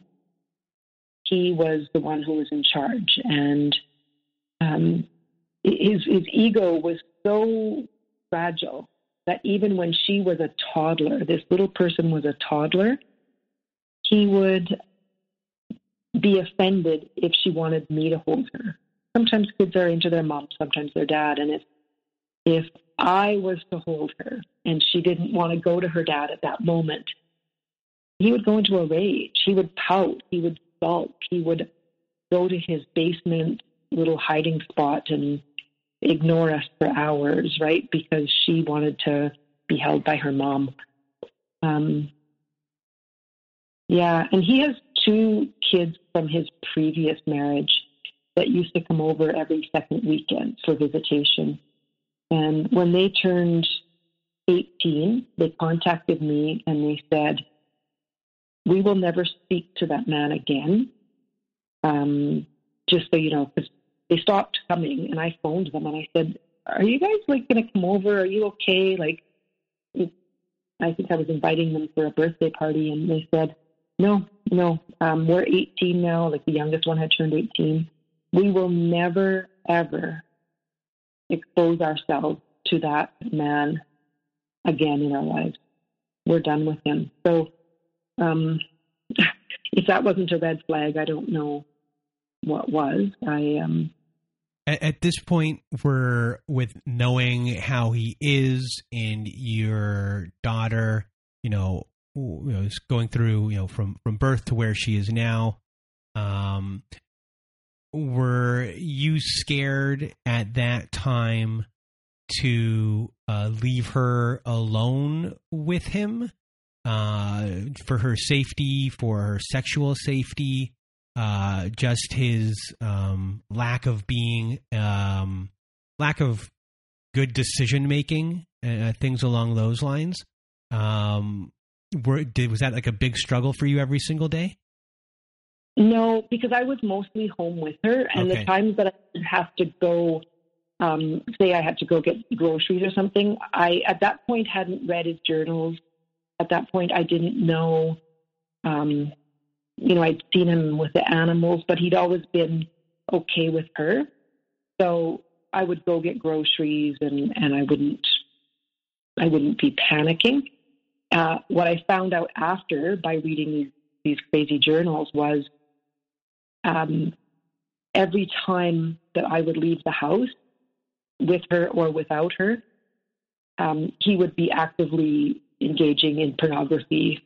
he was the one who was in charge. And um, his, his ego was so fragile that even when she was a toddler, this little person was a toddler, he would be offended if she wanted me to hold her. Sometimes kids are into their mom, sometimes their dad. And if if I was to hold her and she didn't want to go to her dad at that moment, he would go into a rage. He would pout. He would sulk. He would go to his basement little hiding spot and ignore us for hours, right? Because she wanted to be held by her mom. Um, yeah, and he has two kids from his previous marriage that used to come over every second weekend for visitation. And when they turned eighteen, they contacted me and they said, we will never speak to that man again. Um, just so you know, because they stopped coming, and I phoned them and I said, are you guys like going to come over? Are you okay? Like, it, I think I was inviting them for a birthday party, and they said, no, no, um, we're eighteen now. Like the youngest one had turned eighteen. We will never, ever expose ourselves to that man again in our lives. We're done with him. So um, if that wasn't a red flag, I don't know what was. I um, at, at this point, we're with knowing how he is and your daughter, you know, you know, is going through, you know, from, from birth to where she is now. Um, were you scared at that time to uh, leave her alone with him uh, for her safety, for her sexual safety, uh, just his um, lack of being, um, lack of good decision making, uh, things along those lines. Um, were, did, was that like a big struggle for you every single day? No, because I was mostly home with her, and Okay. the times that I would have to go, um, say I had to go get groceries or something, I at that point hadn't read his journals. At that point, I didn't know, um, you know, I'd seen him with the animals, but he'd always been okay with her. So I would go get groceries, and, and I wouldn't, I wouldn't be panicking. Uh, what I found out after by reading these these crazy journals was, um, every time that I would leave the house with her or without her, um, he would be actively engaging in pornography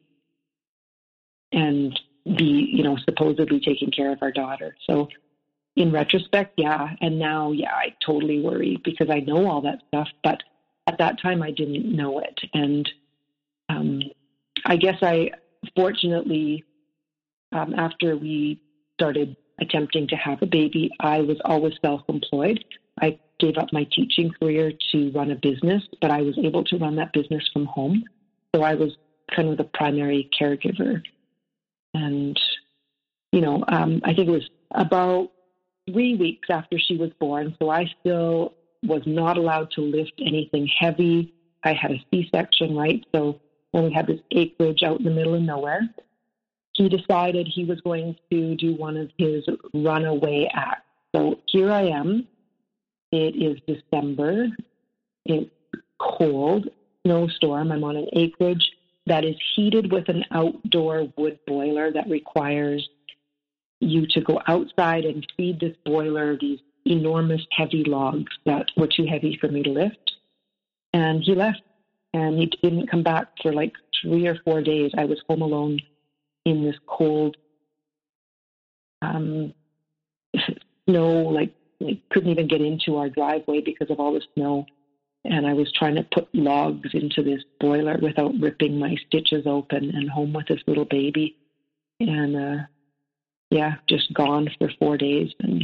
and be, you know, supposedly taking care of our daughter. So in retrospect, yeah. And now, yeah, I totally worry because I know all that stuff. But at that time, I didn't know it. And um, I guess I, fortunately, um, after we started attempting to have a baby, I was always self-employed. I gave up my teaching career to run a business, but I was able to run that business from home. So I was kind of the primary caregiver. And, you know, um, I think it was about three weeks after she was born. So I still was not allowed to lift anything heavy. I had a C-section, right? So when we had this acreage out in the middle of nowhere, he decided he was going to do one of his runaway acts. So here I am. It is December. It's cold, snowstorm. I'm on an acreage that is heated with an outdoor wood boiler that requires you to go outside and feed this boiler these enormous heavy logs that were too heavy for me to lift. And he left, and he didn't come back for like three or four days. I was home alone in this cold um, snow, like, I couldn't even get into our driveway because of all the snow. And I was trying to put logs into this boiler without ripping my stitches open, and home with this little baby. And, uh, yeah, just gone for four days. And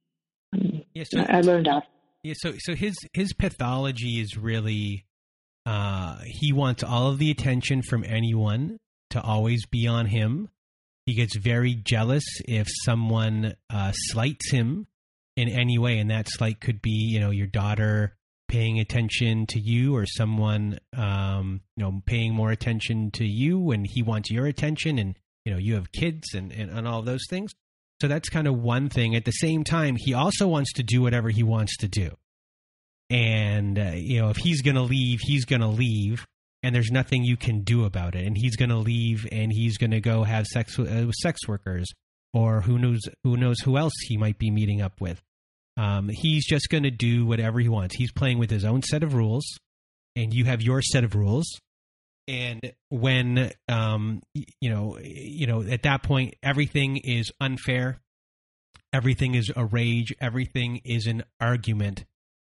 um, Yeah, so, I learned that. Yeah, so so his his pathology is really uh, he wants all of the attention from anyone to always be on him. He gets very jealous if someone uh, slights him in any way, and that slight could be, you know, your daughter paying attention to you, or someone um, you know, paying more attention to you, and he wants your attention, and you know, you have kids and, and, and all of those things. So that's kind of one thing. At the same time, he also wants to do whatever he wants to do. And, uh, you know, if he's going to leave, he's going to leave, and there's nothing you can do about it. And he's going to leave, and he's going to go have sex with, uh, with sex workers, or who knows, who knows who else he might be meeting up with. Um, he's just going to do whatever he wants. He's playing with his own set of rules, and you have your set of rules. And when, um, you know, you know, at that point, everything is unfair. Everything is a rage. Everything is an argument.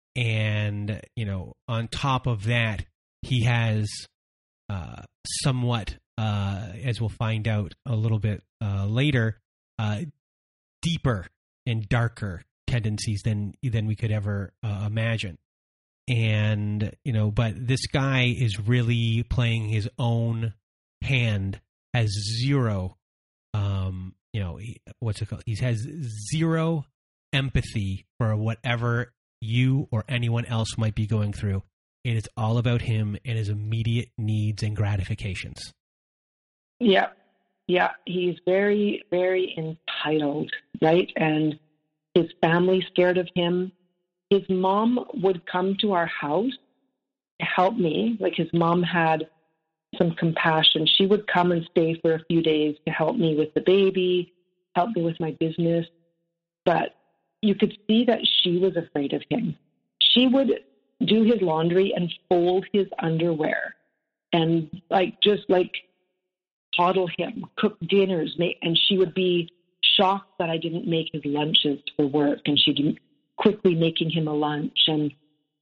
And, you know, on top of that, he has uh, somewhat, uh, as we'll find out a little bit uh, later, uh, deeper and darker tendencies than than we could ever uh, imagine. And, you know, but this guy is really playing his own hand, has zero, um, you know, he, what's it called? He has zero empathy for whatever you or anyone else might be going through. It is all about him and his immediate needs and gratifications. Yeah. Yeah. He's very, very entitled, right? And his family's scared of him. His mom would come to our house to help me. Like, his mom had some compassion. She would come and stay for a few days to help me with the baby, help me with my business. But you could see that she was afraid of him. She would do his laundry and fold his underwear and like just like coddle him, cook dinners, make, and she would be shocked that I didn't make his lunches for work, and she'd quickly making him a lunch. And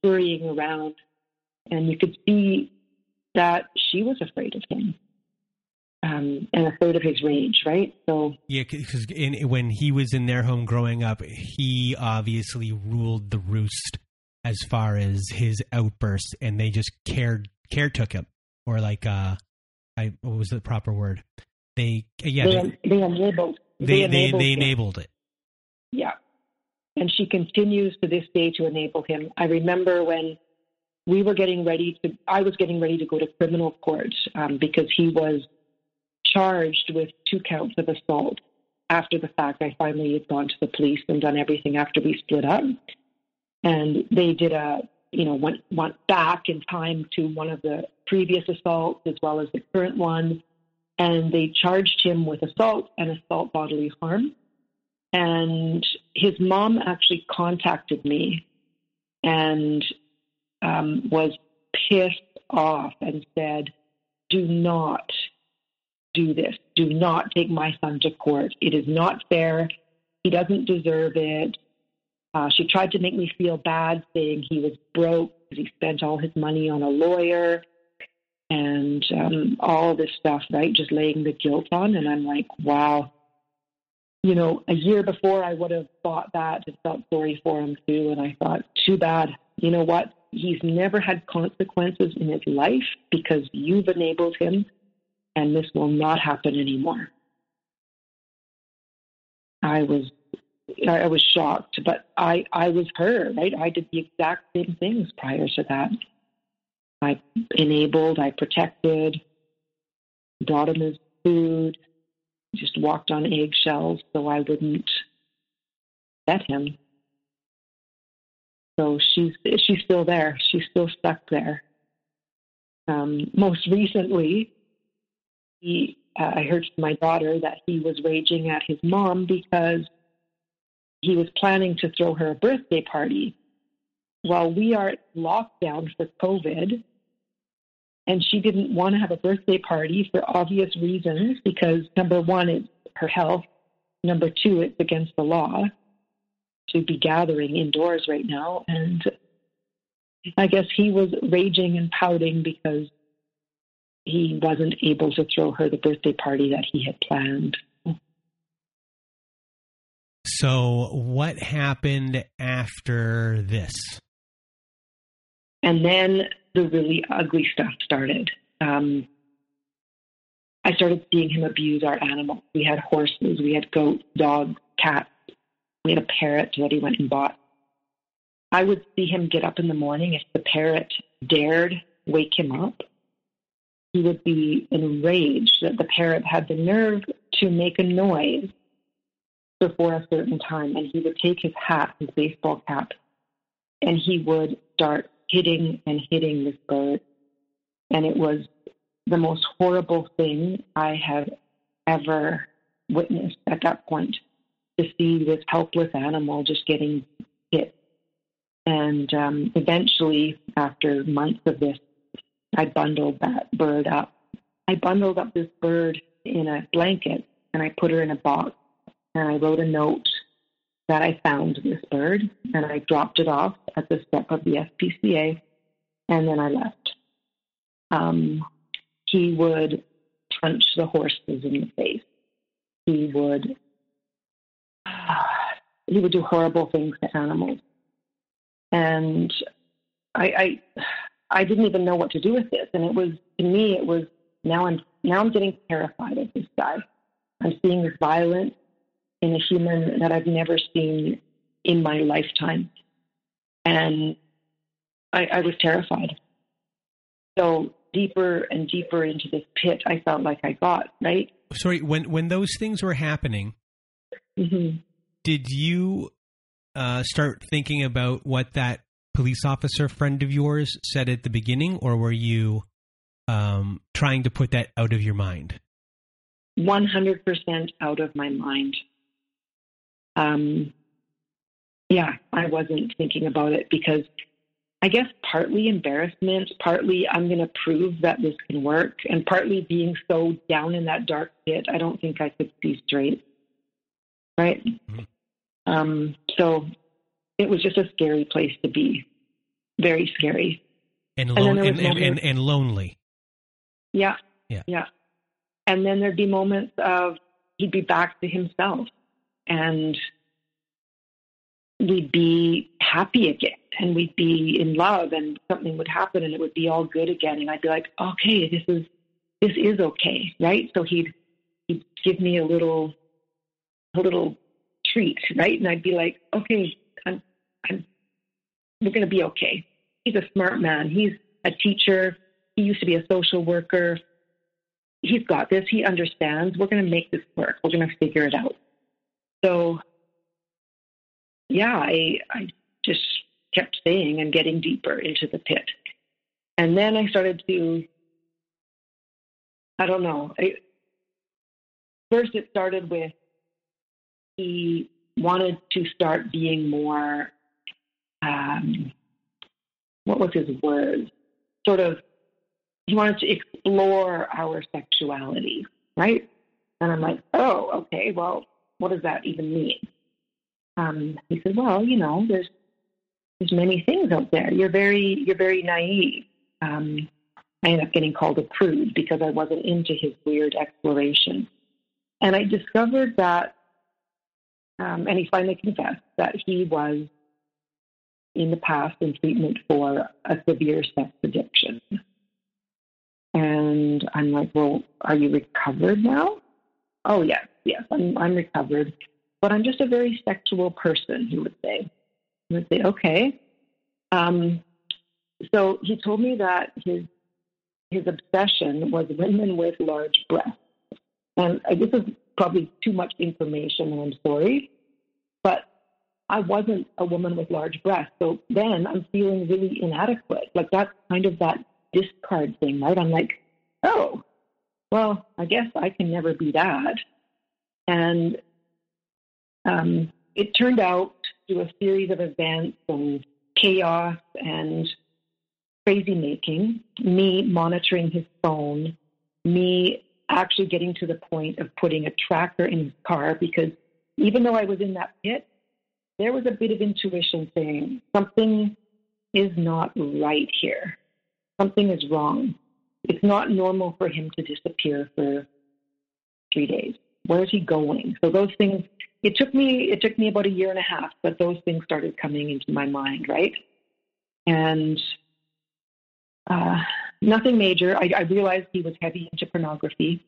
scurrying around, and you could see that she was afraid of him. Um, and afraid of his rage, right? So yeah, because when he was in their home growing up, he obviously ruled the roost as far as his outbursts, and they just cared care took him, or like uh, I what was the proper word? They yeah they, they they enabled they they they, enabled, they him. enabled it. Yeah, and she continues to this day to enable him. I remember when we were getting ready to, I was getting ready to go to criminal court um, because he was charged with two counts of assault. After the fact, I finally had gone to the police and done everything after we split up. And they did a, you know, went, went back in time to one of the previous assaults as well as the current one. And they charged him with assault and assault bodily harm. And his mom actually contacted me and um, was pissed off and said, do not do this. Do not take my son to court. It is not fair. He doesn't deserve it. Uh, she tried to make me feel bad, saying he was broke because he spent all his money on a lawyer and um, all this stuff, right? Just laying the guilt on. And I'm like, wow. You know, a year before I would have thought that and felt sorry for him too. And I thought, too bad. You know what? He's never had consequences in his life because you've enabled him. And this will not happen anymore. I was, I was shocked, but I, I was her, right? I did the exact same things prior to that. I enabled, I protected, brought him his food, just walked on eggshells so I wouldn't upset him. So she's she's still there. She's still stuck there. Um, most recently, He, uh, I heard from my daughter that he was raging at his mom because he was planning to throw her a birthday party. Well, we are at lockdown for COVID, and she didn't want to have a birthday party for obvious reasons because, number one, it's her health. Number two, it's against the law to be gathering indoors right now. And I guess he was raging and pouting because he wasn't able to throw her the birthday party that he had planned. So what happened after this? And then the really ugly stuff started. Um, I started seeing him abuse our animals. We had horses, we had goats, dogs, cats. We had a parrot that he went and bought. I would see him get up in the morning. If the parrot dared wake him up, he would be enraged that the parrot had the nerve to make a noise before a certain time. And he would take his hat, his baseball cap, and he would start hitting and hitting this bird. And it was the most horrible thing I have ever witnessed at that point, to see this helpless animal just getting hit. And um, eventually, after months of this, I bundled that bird up. I bundled up this bird in a blanket, and I put her in a box, and I wrote a note that I found this bird, and I dropped it off at the step of the S P C A, and then I left. Um, he would punch the horses in the face. He would uh, he would do horrible things to animals, and I, I I didn't even know what to do with this. And it was, to me, it was now I'm now I'm getting terrified of this guy. I'm seeing this violence in a human that I've never seen in my lifetime, and I, I was terrified. So deeper and deeper into this pit, I felt like I got, right? Sorry, when when those things were happening, Mm-hmm. did you uh, start thinking about what that police officer friend of yours said at the beginning, or were you um, trying to put that out of your mind? one hundred percent out of my mind. Um, yeah, I wasn't thinking about it because I guess partly embarrassment, partly I'm going to prove that this can work, and partly being so down in that dark pit, I don't think I could see straight. Right? Mm-hmm. Um, so it was just a scary place to be. very scary. And, And then lon- there and, was and, and, moments- and lonely. Yeah. Yeah. Yeah. And then there'd be moments of he'd be back to himself and we'd be happy again and we'd be in love and something would happen and it would be all good again. And I'd be like, okay, this is, this is okay. Right. So he'd, he'd give me a little, a little treat. Right. And I'd be like, okay, I'm, I'm, we're going to be okay. He's a smart man. He's a teacher. He used to be a social worker. He's got this. He understands. We're going to make this work. We're going to figure it out. So, yeah, I I just kept staying and getting deeper into the pit. And then I started to, I don't know. I, first, it started with he wanted to start being more, um, what was his word? Sort of, he wanted to explore our sexuality, right? And I'm like, oh, okay, well, what does that even mean? Um, he said, well, you know, there's there's many things out there. You're very you're very naive. Um, I ended up getting called a prude because I wasn't into his weird exploration. And I discovered that, um, and he finally confessed that he was in the past in treatment for a severe sex addiction. And I'm like, well, are you recovered now? Oh, yes, yes, I'm, I'm recovered. But I'm just a very sexual person, he would say. He would say, okay. Um, so he told me that his his obsession was women with large breasts. And I, this is probably too much information, and I'm sorry. But I wasn't a woman with large breasts. So then I'm feeling really inadequate. Like that's kind of that discard thing, right? I'm like, oh, well, I guess I can never be that. And um, it turned out through a series of events and chaos and crazy making, me monitoring his phone, me actually getting to the point of putting a tracker in his car, because even though I was in that pit, there was a bit of intuition saying something is not right here. Something is wrong. It's not normal for him to disappear for three days. Where is he going? So those things, it took me, it took me about a year and a half, but those things started coming into my mind, right? And uh, nothing major. I, I realized he was heavy into pornography.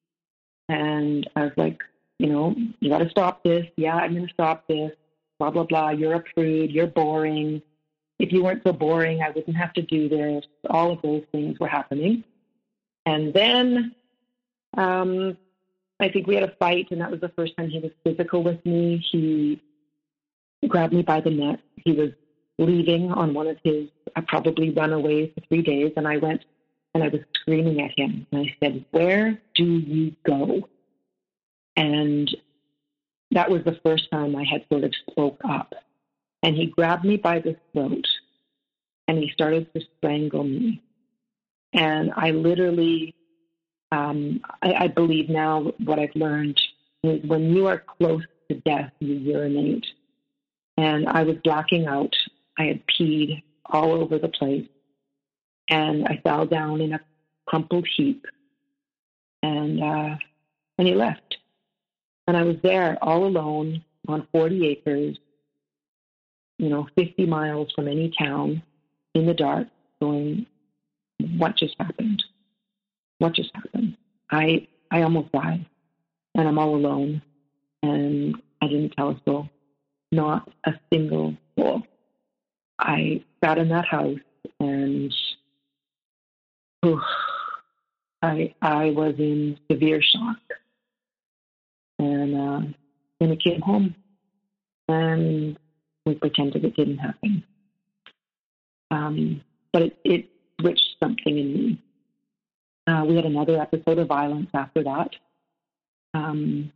And I was like, you know, you got to stop this. Yeah, I'm going to stop this. Blah, blah, blah. You're a prude. You're boring. If you weren't so boring, I wouldn't have to do this. All of those things were happening. And then um, I think we had a fight, and that was the first time he was physical with me. He grabbed me by the neck. He was leaving on one of his uh, probably runaways for three days, and I went and I was screaming at him. And I said, where do you go? And that was the first time I had sort of spoke up. And he grabbed me by the throat and he started to strangle me. And I literally, um, I, I believe now what I've learned is when you are close to death, you urinate. And I was blacking out. I had peed all over the place. And I fell down in a crumpled heap. And, uh, and he left. And I was there all alone on forty acres, you know, fifty miles from any town, in the dark, going, what just happened? What just happened? I I almost died, and I'm all alone, and I didn't tell a soul, not a single soul. I sat in that house, and whew, I I was in severe shock. And uh, then we came home, and we pretended it didn't happen. Um, but it, it switched something in me. Uh, we had another episode of violence after that. Um,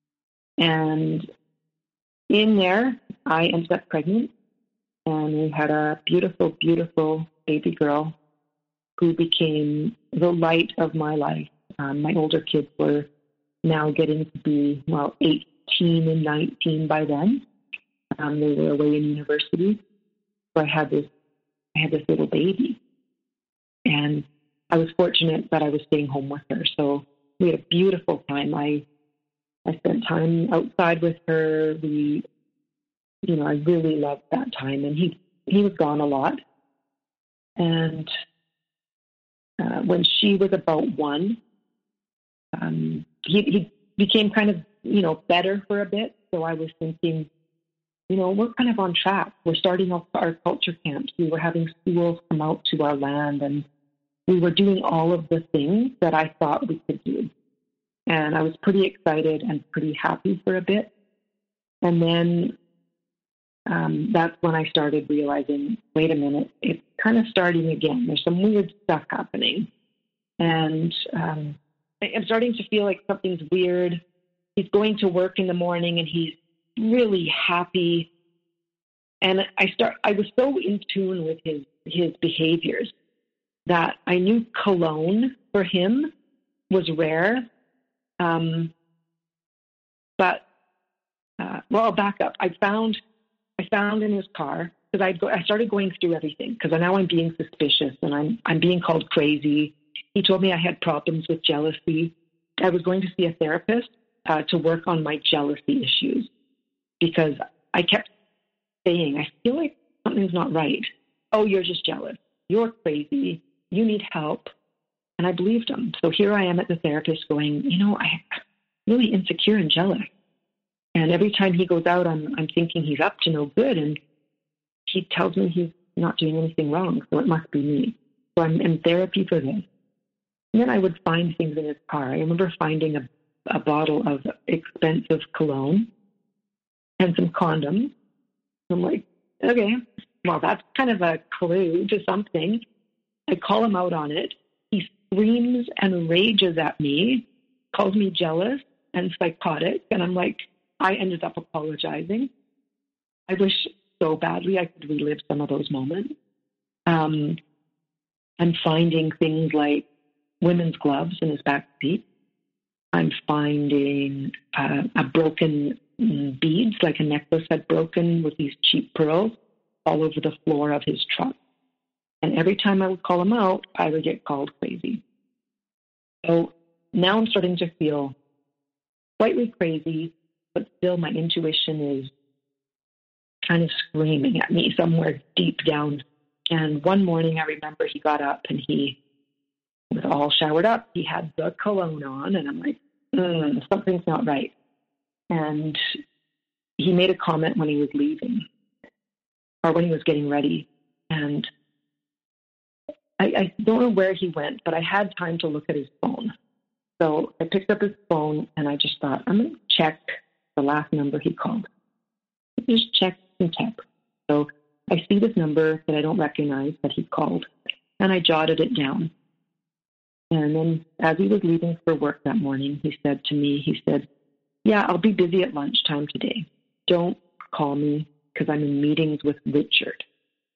and in there, I ended up pregnant, and we had a beautiful, beautiful baby girl who became the light of my life. Um, my older kids were now getting to be, well, eighteen and nineteen by then. Um, they were away in university. So I had this I had this little baby. And I was fortunate that I was staying home with her. So we had a beautiful time. I I spent time outside with her. We, you know, I really loved that time. And he, he was gone a lot. And uh, when she was about one, um, he, he became kind of, you know, better for a bit. So I was thinking, you know, we're kind of on track. We're starting off our culture camps. We were having schools come out to our land, and we were doing all of the things that I thought we could do. And I was pretty excited and pretty happy for a bit. And then um, that's when I started realizing, wait a minute, it's kind of starting again. There's some weird stuff happening. And um, I'm starting to feel like something's weird. He's going to work in the morning and he's really happy. And I start, I was so in tune with his, his behaviors that I knew cologne for him was rare. Um, but, uh, well, I'll back up. I found, I found in his car, because I go, I started going through everything, because now I'm being suspicious and I'm, I'm being called crazy. He told me I had problems with jealousy. I was going to see a therapist uh, to work on my jealousy issues, because I kept saying, I feel like something's not right. Oh, you're just jealous. You're crazy. You need help. And I believed him. So here I am at the therapist going, you know, I'm really insecure and jealous. And every time he goes out, I'm, I'm thinking he's up to no good. And he tells me he's not doing anything wrong. So it must be me. So I'm in therapy for this. And then I would find things in his car. I remember finding a, a bottle of expensive cologne and some condoms. I'm like, okay, well, that's kind of a clue to something. I call him out on it. He screams and rages at me, calls me jealous and psychotic. And I'm like, I ended up apologizing. I wish so badly I could relive some of those moments. Um, I'm finding things like women's gloves in his back seat. I'm finding uh, a broken beads, like a necklace had broken with these cheap pearls all over the floor of his truck. And every time I would call him out, I would get called crazy. So now I'm starting to feel slightly crazy, but still my intuition is kind of screaming at me somewhere deep down. And one morning I remember he got up and he was all showered up. He had the cologne on, and I'm like, mm, something's not right. And he made a comment when he was leaving, or when he was getting ready. And I, I don't know where he went, but I had time to look at his phone. So I picked up his phone and I just thought, I'm going to check the last number he called. Just check some text. So I see this number that I don't recognize that he called, and I jotted it down. And then as he was leaving for work that morning, he said to me, he said, yeah, I'll be busy at lunchtime today. Don't call me because I'm in meetings with Richard.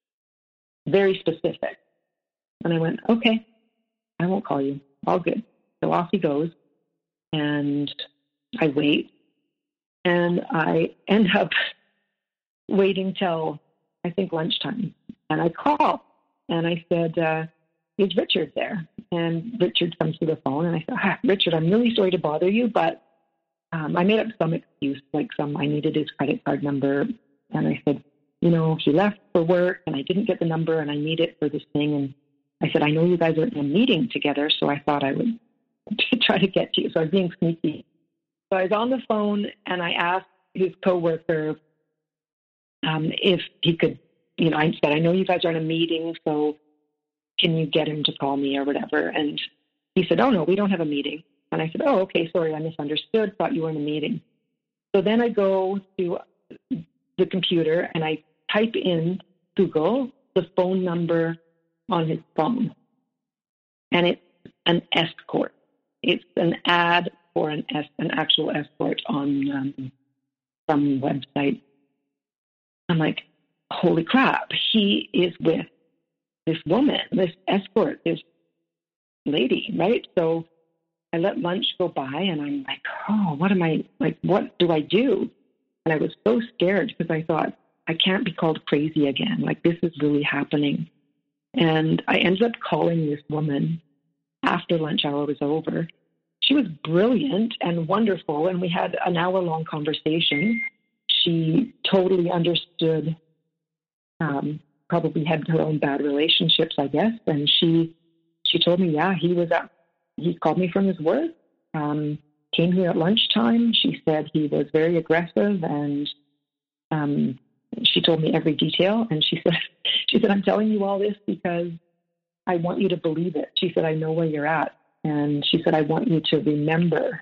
Very specific. And I went, okay, I won't call you. All good. So off he goes. And I wait. And I end up waiting till, I think, lunchtime. And I call. And I said, uh, is Richard there? And Richard comes to the phone. And I said, ah, Richard, I'm really sorry to bother you, but um, I made up some excuse, like some, I needed his credit card number. And I said, you know, he left for work and I didn't get the number and I need it for this thing. And I said, I know you guys are in a meeting together, so I thought I would try to get to you. So I was being sneaky. So I was on the phone and I asked his coworker um, if he could, you know, I said, I know you guys are in a meeting, so can you get him to call me or whatever? And he said, oh, no, we don't have a meeting. And I said, oh, okay, sorry, I misunderstood, thought you were in a meeting. So then I go to the computer and I type in Google the phone number on his phone. And it's an escort. It's an ad for an es- an actual escort on um, some website. I'm like, holy crap, he is with this woman, this escort, this lady, right? So I let lunch go by and I'm like, oh, what am I, like, what do I do? And I was so scared because I thought, I can't be called crazy again. Like, this is really happening. And I ended up calling this woman after lunch hour was over. She was brilliant and wonderful, and we had an hour-long conversation. She totally understood, um, probably had her own bad relationships, I guess, and she she told me, yeah, he was at, he called me from his work, um, came here at lunchtime. She said he was very aggressive, and um, she told me every detail, and she said, she said, I'm telling you all this because I want you to believe it. She said, I know where you're at. And she said, I want you to remember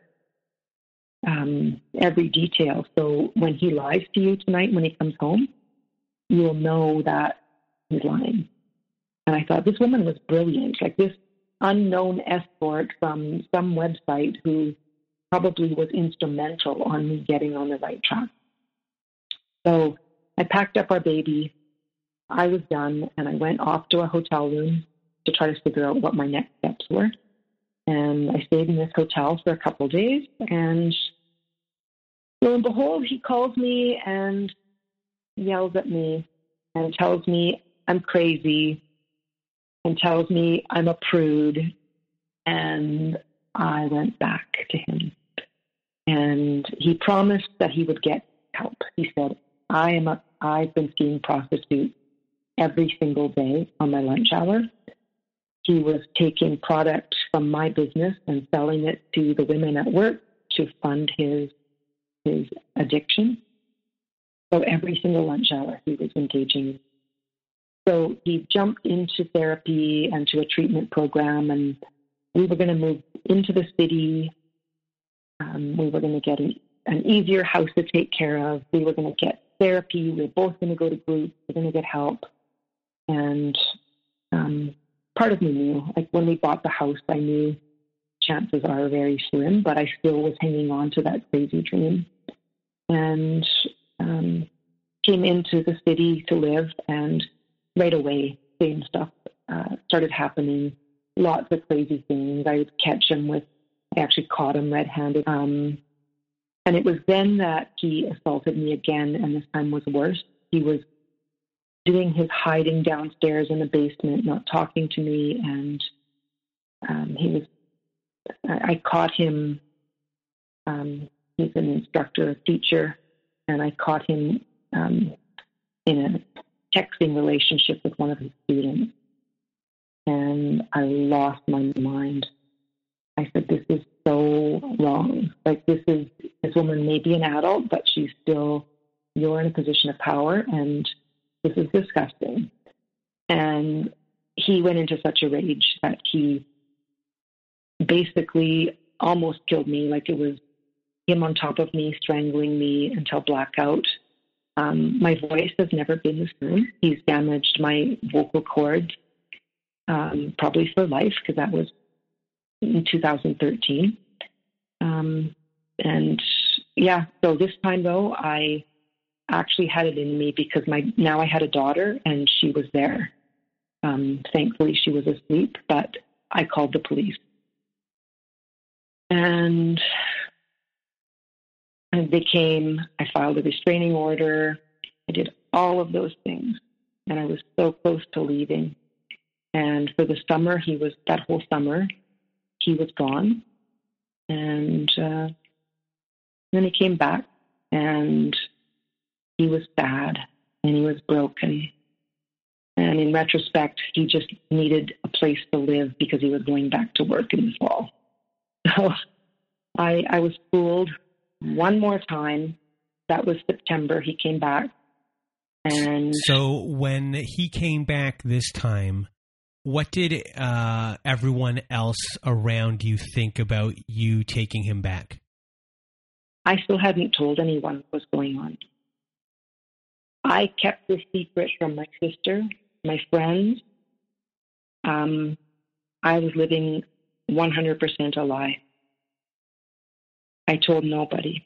um, every detail. So when he lies to you tonight, when he comes home, you'll know that he's lying. And I thought, this woman was brilliant. Like this unknown escort from some website who probably was instrumental on me getting on the right track. So I packed up our baby. I was done, and I went off to a hotel room to try to figure out what my next steps were. And I stayed in this hotel for a couple of days, and lo and behold, he calls me and yells at me and tells me I'm crazy and tells me I'm a prude. And I went back to him. And he promised that he would get help. He said, I am a, I've been seeing prostitutes every single day on my lunch hour. He was taking product from my business and selling it to the women at work to fund his his addiction. So every single lunch hour he was engaging. So he jumped into therapy and to a treatment program, and we were going to move into the city. Um, we were going to get an, an easier house to take care of. We were going to get therapy. We were both going to go to groups. We were going to get help. And um, part of me knew, like when we bought the house, I knew chances are very slim, but I still was hanging on to that crazy dream. And um, came into the city to live, and right away, same stuff uh, started happening. Lots of crazy things. I would catch him with, I actually caught him red-handed. Um, and it was then that he assaulted me again, and this time was worse. He was doing his hiding downstairs in the basement, not talking to me, and um, he was, I, I caught him, um, he's an instructor, a teacher, and I caught him um, in a texting relationship with one of his students. And I lost my mind. I said, this is so wrong. Like, this is, this woman may be an adult, but she's still, you're in a position of power, and this is disgusting. And he went into such a rage that he basically almost killed me. Like, it was him on top of me, strangling me until blackout. Um, my voice has never been the same. He's damaged my vocal cords, um, probably for life, because that was in two thousand thirteen. Um, and yeah, so this time though, I actually had it in me because my now I had a daughter, and she was there. Um, thankfully, she was asleep, but I called the police. And And they came, I filed a restraining order. I did all of those things. And I was so close to leaving. And for the summer, he was, that whole summer, he was gone. And uh, then he came back, and he was sad, and he was broken. And in retrospect, he just needed a place to live because he was going back to work in the fall. So I, I was fooled. One more time. That was September. He came back. And so when he came back this time, what did uh, everyone else around you think about you taking him back? I still hadn't told anyone what was going on. I kept the secret from my sister, my friends. Um, I was living one hundred percent a lie. I told nobody.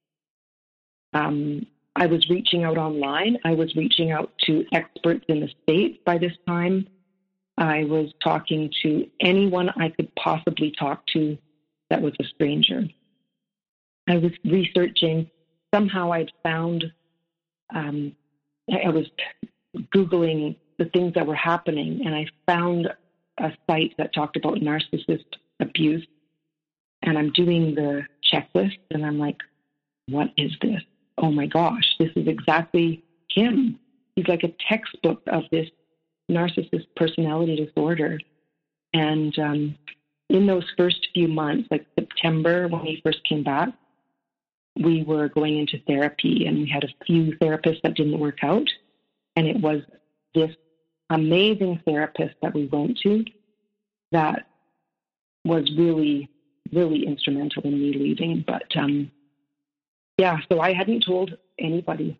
Um, I was reaching out online. I was reaching out to experts in the States by this time. I was talking to anyone I could possibly talk to that was a stranger. I was researching. Somehow I'd found, um, I was Googling the things that were happening. And I found a site that talked about narcissist abuse. And I'm doing the checklist, and I'm like, what is this? Oh my gosh, this is exactly him. He's like a textbook of this narcissist personality disorder. And um, in those first few months, like September, when he first came back, we were going into therapy, and we had a few therapists that didn't work out. And it was this amazing therapist that we went to that was really, really instrumental in me leaving. But um, yeah, so I hadn't told anybody.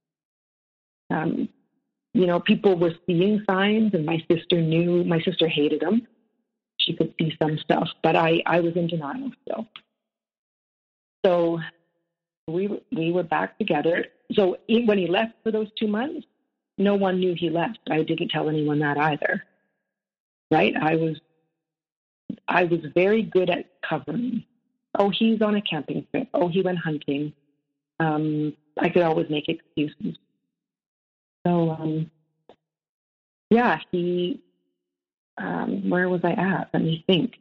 Um, you know, people were seeing signs, and my sister knew. My sister hated him. She could see some stuff, but I, I was in denial still. So we we were back together. So he, when he left for those two months, no one knew he left. I didn't tell anyone that either. Right? I was I was very good at covering. Oh, he's on a camping trip. Oh, he went hunting. Um, I could always make excuses. So, um, yeah, he, um, where was I at? Let me think.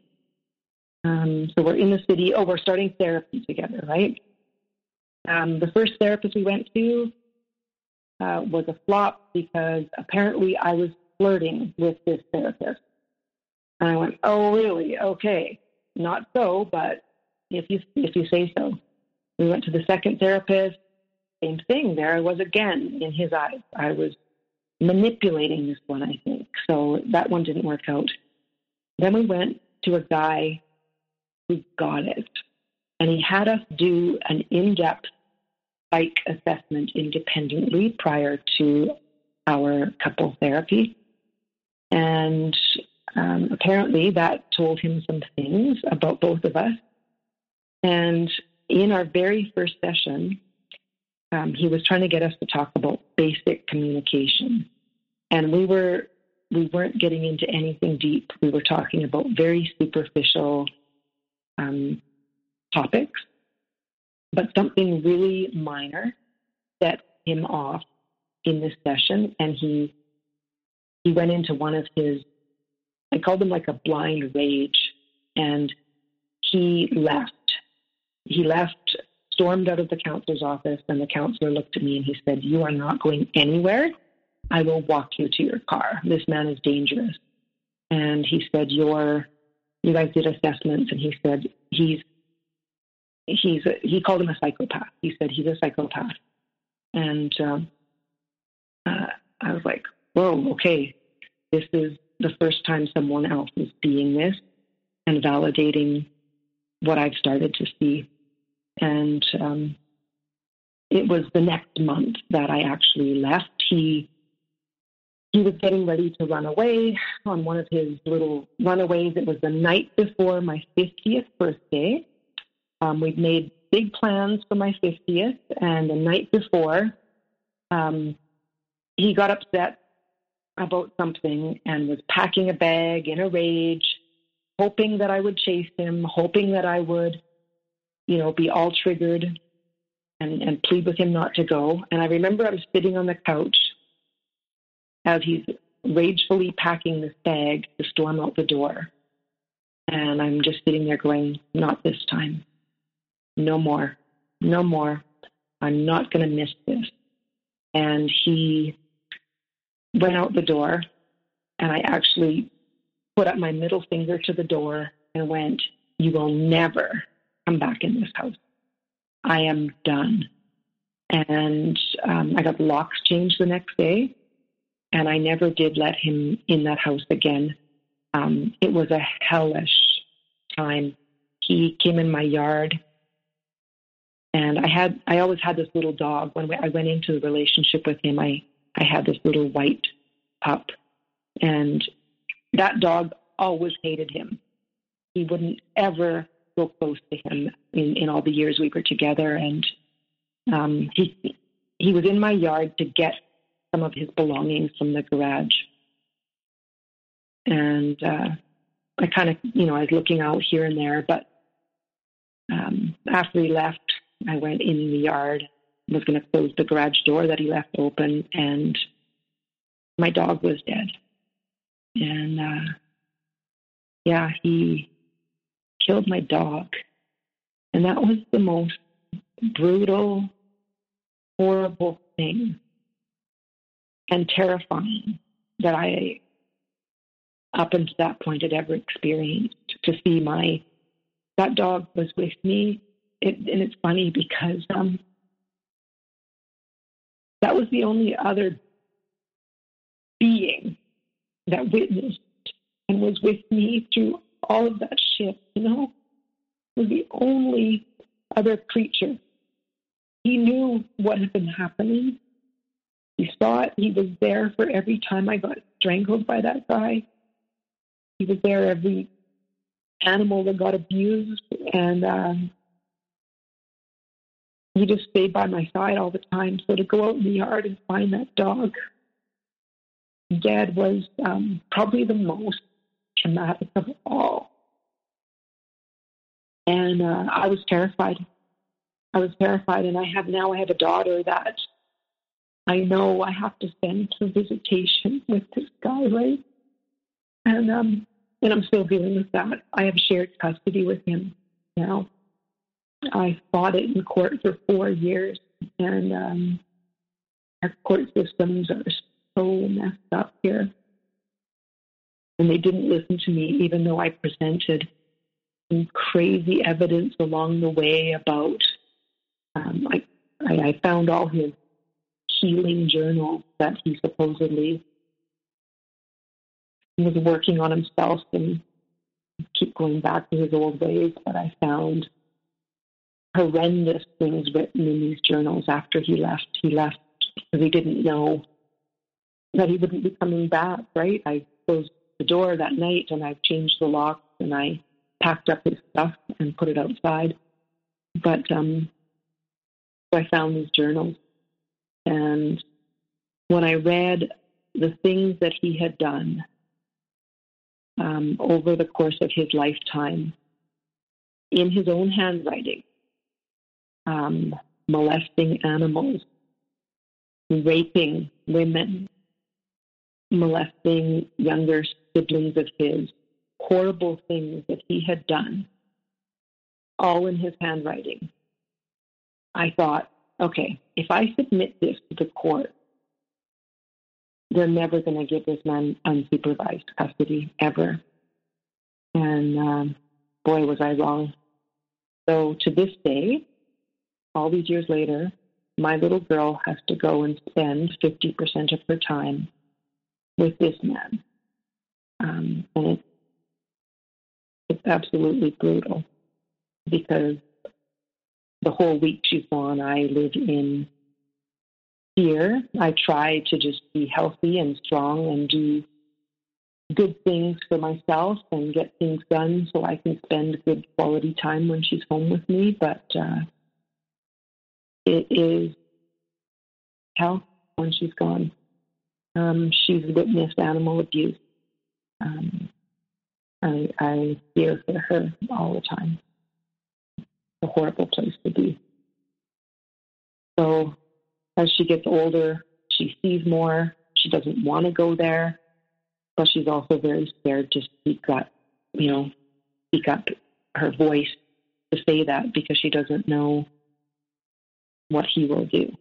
Um, so we're in the city. Oh, we're starting therapy together, right? Um, the first therapist we went to uh, was a flop because apparently I was flirting with this therapist. And I went, oh, really? Okay. Not so, but if you if you say so. We went to the second therapist. Same thing. There I was again in his eyes. I was manipulating this one, I think. So that one didn't work out. Then we went to a guy who got it. And he had us do an in-depth psych assessment independently prior to our couple therapy. And um, apparently that told him some things about both of us. And in our very first session, um, he was trying to get us to talk about basic communication. And we were, we weren't getting into anything deep. We were talking about very superficial um, topics, but something really minor set him off in this session. And he, he went into one of his, I called him like a blind rage, and he left. He left, stormed out of the counselor's office, and the counselor looked at me and he said, you are not going anywhere. I will walk you to your car. This man is dangerous. And he said, you're, you guys did assessments, and he said, he's, he's, a, he called him a psychopath. He said, he's a psychopath. And um, uh, I was like, whoa, okay. This is the first time someone else is seeing this and validating what I've started to see. And um, it was the next month that I actually left. He he was getting ready to run away on one of his little runaways. It was the night before my fiftieth birthday. Um, we'd made big plans for my fiftieth, and the night before, um, he got upset about something and was packing a bag in a rage, hoping that I would chase him, hoping that I would, you know, be all triggered and, and plead with him not to go. And I remember I was sitting on the couch as he's ragefully packing this bag to storm out the door. And I'm just sitting there going, not this time. No more. No more. I'm not going to miss this. And he went out the door, and I actually put up my middle finger to the door and went, you will never come back in this house. I am done. And um, I got the locks changed the next day, and I never did let him in that house again. Um, it was a hellish time. He came in my yard, and I had I always had this little dog. When I went into the relationship with him, I, I had this little white pup, and that dog always hated him. He wouldn't ever go close to him in, in all the years we were together. And um, he he was in my yard to get some of his belongings from the garage. And uh, I kind of, you know, I was looking out here and there. But um, after he left, I went in the yard, was going to close the garage door that he left open, and my dog was dead. And, uh, yeah, he killed my dog. And that was the most brutal, horrible thing and terrifying that I, up until that point, had ever experienced. To see my, that dog was with me. It, and it's funny because um, that was the only other being that witnessed and was with me through all of that shit, you know? It was the only other creature. He knew what had been happening. He saw it. He was there for every time I got strangled by that guy. He was there every animal that got abused. And um, he just stayed by my side all the time. So to go out in the yard and find that dog dead was um, probably the most traumatic of all. And uh, I was terrified. I was terrified, and I have now I have a daughter that I know I have to send to visitation with this guy, right? And um, and I'm still dealing with that. I have shared custody with him now. I fought it in court for four years, and um, our court systems are so messed up here. And they didn't listen to me, even though I presented some crazy evidence along the way about, um, I, I found all his healing journals that he supposedly was working on himself and keep going back to his old ways. But I found horrendous things written in these journals after he left. He left because he didn't know that he wouldn't be coming back, right? I closed the door that night and I changed the locks and I packed up his stuff and put it outside. But um, so I found these journals. And when I read the things that he had done um, over the course of his lifetime, in his own handwriting, um, molesting animals, raping women, molesting younger siblings of his, horrible things that he had done, all in his handwriting. I thought, okay, if I submit this to the court, they're never going to give this man unsupervised custody, ever. And um, boy, was I wrong. So to this day, all these years later, my little girl has to go and spend fifty percent of her time with this man. Um, and it's, it's absolutely brutal because the whole week she's gone, I live in fear. I try to just be healthy and strong and do good things for myself and get things done so I can spend good quality time when she's home with me. But uh, it is hell when she's gone. Um, she's witnessed animal abuse. Um, I, I fear for her all the time. It's a horrible place to be. So as she gets older, she sees more. She doesn't want to go there, but she's also very scared to speak up, you know, speak up her voice to say that because she doesn't know what he will do.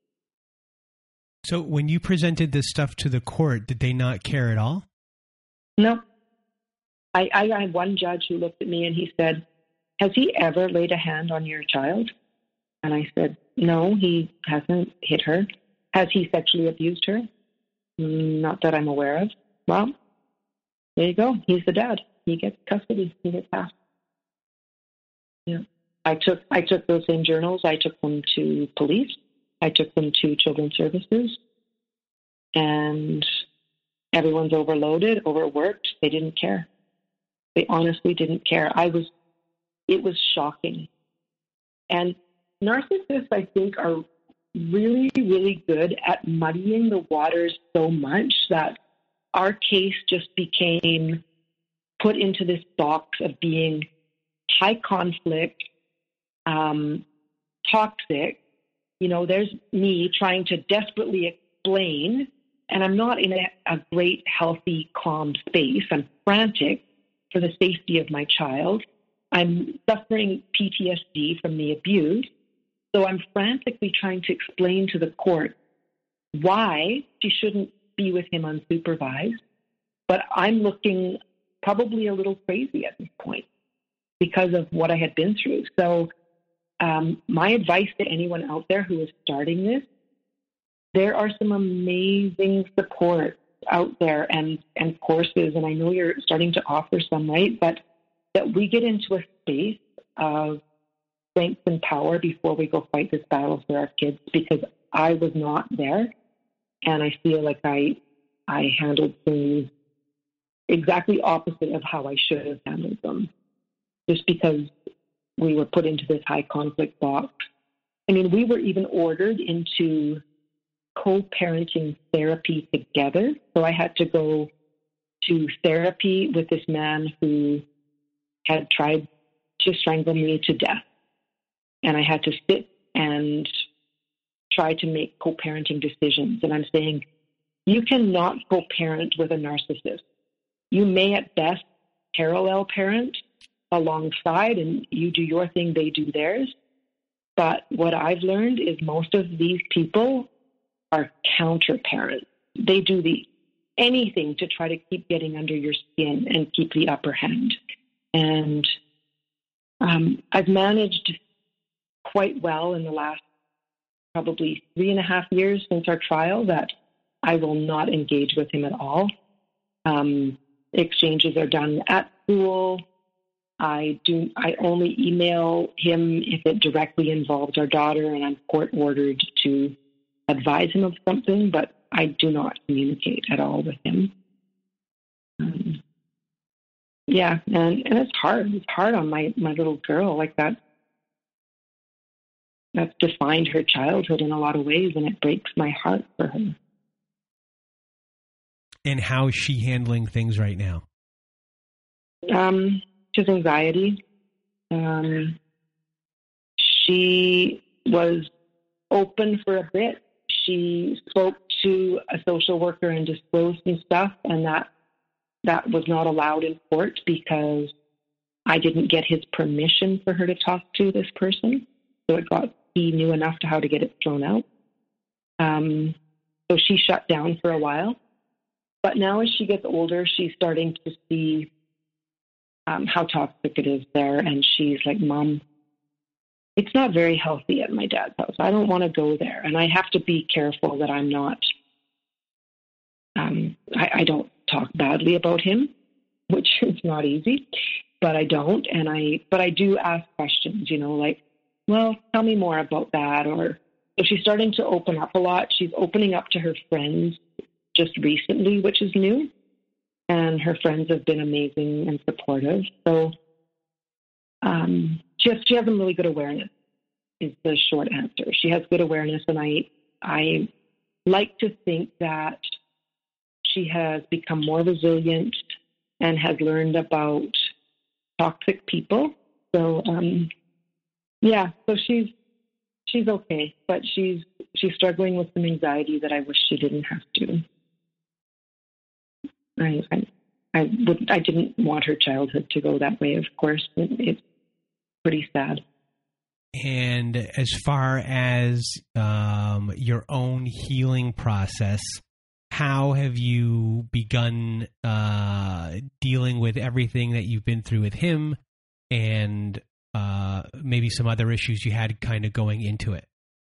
So when you presented this stuff to the court, did they not care at all? No. I, I had one judge who looked at me and he said, has he ever laid a hand on your child? And I said, no, he hasn't hit her. Has he sexually abused her? Not that I'm aware of. Well, there you go. He's the dad. He gets custody. He gets half. Yeah. I took I took those same journals. I took them to police. I took them to Children's Services. And everyone's overloaded, overworked. They didn't care. They honestly didn't care. I was, it was shocking. And narcissists, I think, are really, really good at muddying the waters so much that our case just became put into this box of being high conflict, um, toxic. You know, there's me trying to desperately explain and I'm not in a, a great, healthy, calm space. I'm frantic for the safety of my child. I'm suffering P T S D from the abuse. So I'm frantically trying to explain to the court why she shouldn't be with him unsupervised. But I'm looking probably a little crazy at this point because of what I had been through. So um, my advice to anyone out there who is starting this, there are some amazing support out there and, and courses, and I know you're starting to offer some, right? But that we get into a space of strength and power before we go fight this battle for our kids, because I was not there, and I feel like I I handled things exactly opposite of how I should have handled them, just because we were put into this high conflict box. I mean, we were even ordered into co-parenting therapy together. So I had to go to therapy with this man who had tried to strangle me to death. And I had to sit and try to make co-parenting decisions. And I'm saying, you cannot co-parent with a narcissist. You may at best parallel parent alongside, and you do your thing, they do theirs. But what I've learned is most of these people are counter parents. They do the anything to try to keep getting under your skin and keep the upper hand. And um, I've managed quite well in the last probably three and a half years since our trial that I will not engage with him at all. Um, exchanges are done at school. I do. I only email him if it directly involves our daughter, and I'm court ordered to advise him of something, but I do not communicate at all with him. Um, yeah, and, and it's hard. It's hard on my, my little girl. Like that, that's defined her childhood in a lot of ways, and it breaks my heart for her. And how is she handling things right now? Um, just anxiety. Um, she was open for a bit. She spoke to a social worker and disclosed some stuff, and that that was not allowed in court because I didn't get his permission for her to talk to this person. So it got, he knew enough to how to get it thrown out. Um, so she shut down for a while. But now as she gets older, she's starting to see um, how toxic it is there. And she's like, Mom, it's not very healthy at my dad's house. I don't want to go there. And I have to be careful that I'm not, um, I, I don't talk badly about him, which is not easy, but I don't. And I, but I do ask questions, you know, like, well, tell me more about that. Or so she's starting to open up a lot. She's opening up to her friends just recently, which is new. And her friends have been amazing and supportive. So, um, She has, she has some really good awareness, is the short answer. She has good awareness, and I I like to think that she has become more resilient and has learned about toxic people. So, um, yeah, so she's she's okay, but she's she's struggling with some anxiety that I wish she didn't have to. I I, I would I didn't want her childhood to go that way. Of course, it, it's pretty sad. And as far as um, your own healing process, how have you begun uh, dealing with everything that you've been through with him, and uh, maybe some other issues you had kind of going into it?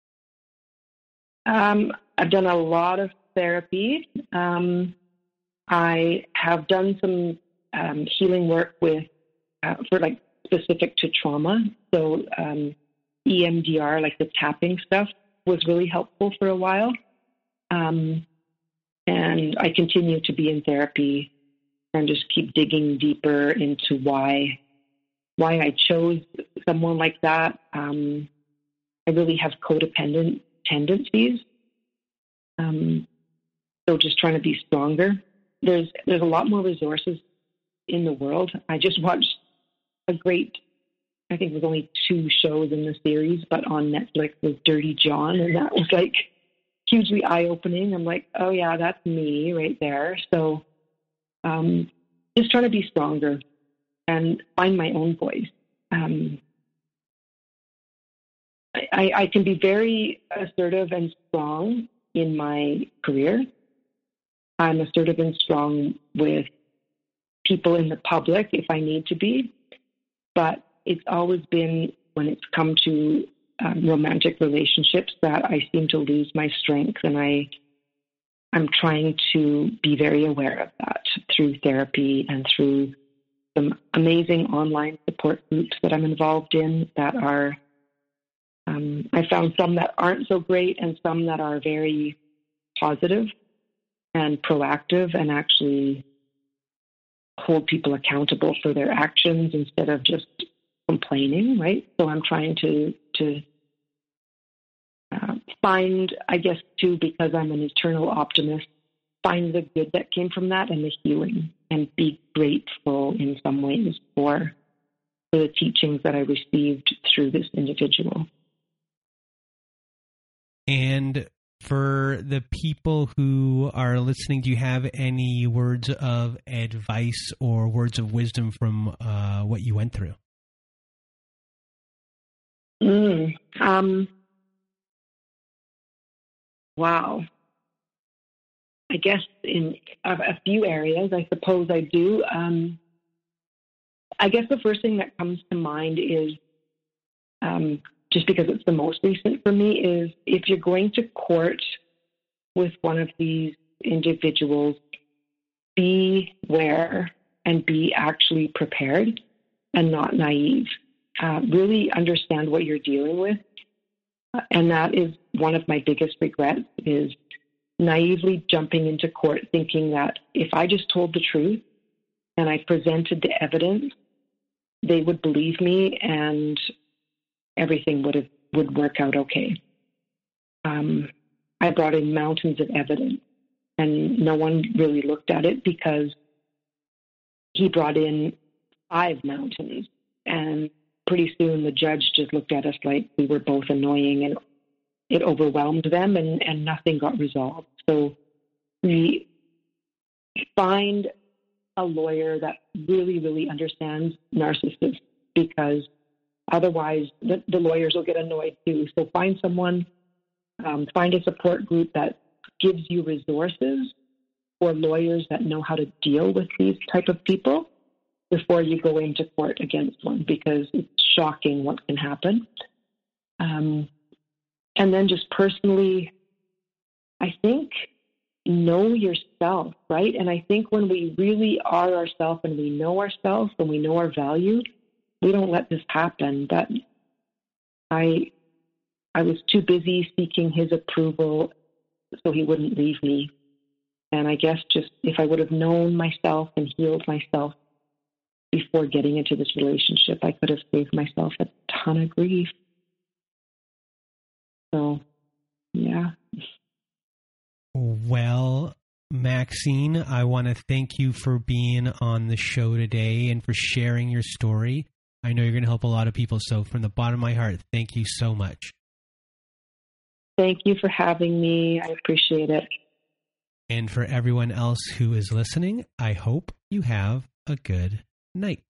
Um, I've done a lot of therapy. Um, I have done some um, healing work with uh, for like specific to trauma. So um, E M D R, like the tapping stuff, was really helpful for a while. Um, and I continue to be in therapy and just keep digging deeper into why why I chose someone like that. Um, I really have codependent tendencies. Um, so just trying to be stronger. There's there's a lot more resources in the world. I just watched a great, I think it was only two shows in the series, but on Netflix was Dirty John, and that was like hugely eye-opening. I'm like, oh yeah, that's me right there. So um, just trying to be stronger and find my own voice. Um, I, I can be very assertive and strong in my career. I'm assertive and strong with people in the public if I need to be, but it's always been when it's come to um, romantic relationships that I seem to lose my strength, and I, I'm trying to be very aware of that through therapy and through some amazing online support groups that I'm involved in that are, um, I found some that aren't so great and some that are very positive and proactive and actually hold people accountable for their actions instead of just complaining, right? So I'm trying to to uh, find, I guess, too, because I'm an eternal optimist, find the good that came from that and the healing, and be grateful in some ways for, for the teachings that I received through this individual. And for the people who are listening, do you have any words of advice or words of wisdom from uh, what you went through? Mm, um, wow. I guess in a, a few areas, I suppose I do. Um, I guess the first thing that comes to mind is, um, just because it's the most recent for me, is if you're going to court with one of these individuals, be aware and be actually prepared and not naive. Uh, really understand what you're dealing with. Uh, and that is one of my biggest regrets, is naively jumping into court thinking that if I just told the truth and I presented the evidence, they would believe me and everything would have, would work out okay. Um, I brought in mountains of evidence and no one really looked at it because he brought in five mountains, and pretty soon the judge just looked at us like we were both annoying, and it overwhelmed them and, and nothing got resolved. So we find a lawyer that really, really understands narcissists, because otherwise the, the lawyers will get annoyed too. So find someone, um, find a support group that gives you resources for lawyers that know how to deal with these type of people before you go into court against one, because it's shocking what can happen. Um, and then just personally, I think, know yourself, right? And I think when we really are ourselves and we know ourselves and we know our value, we don't let this happen. That I, I was too busy seeking his approval so he wouldn't leave me. And I guess just if I would have known myself and healed myself before getting into this relationship, I could have saved myself a ton of grief. So, yeah. Well, Maxine, I want to thank you for being on the show today and for sharing your story. I know you're going to help a lot of people. So from the bottom of my heart, thank you so much. Thank you for having me. I appreciate it. And for everyone else who is listening, I hope you have a good night.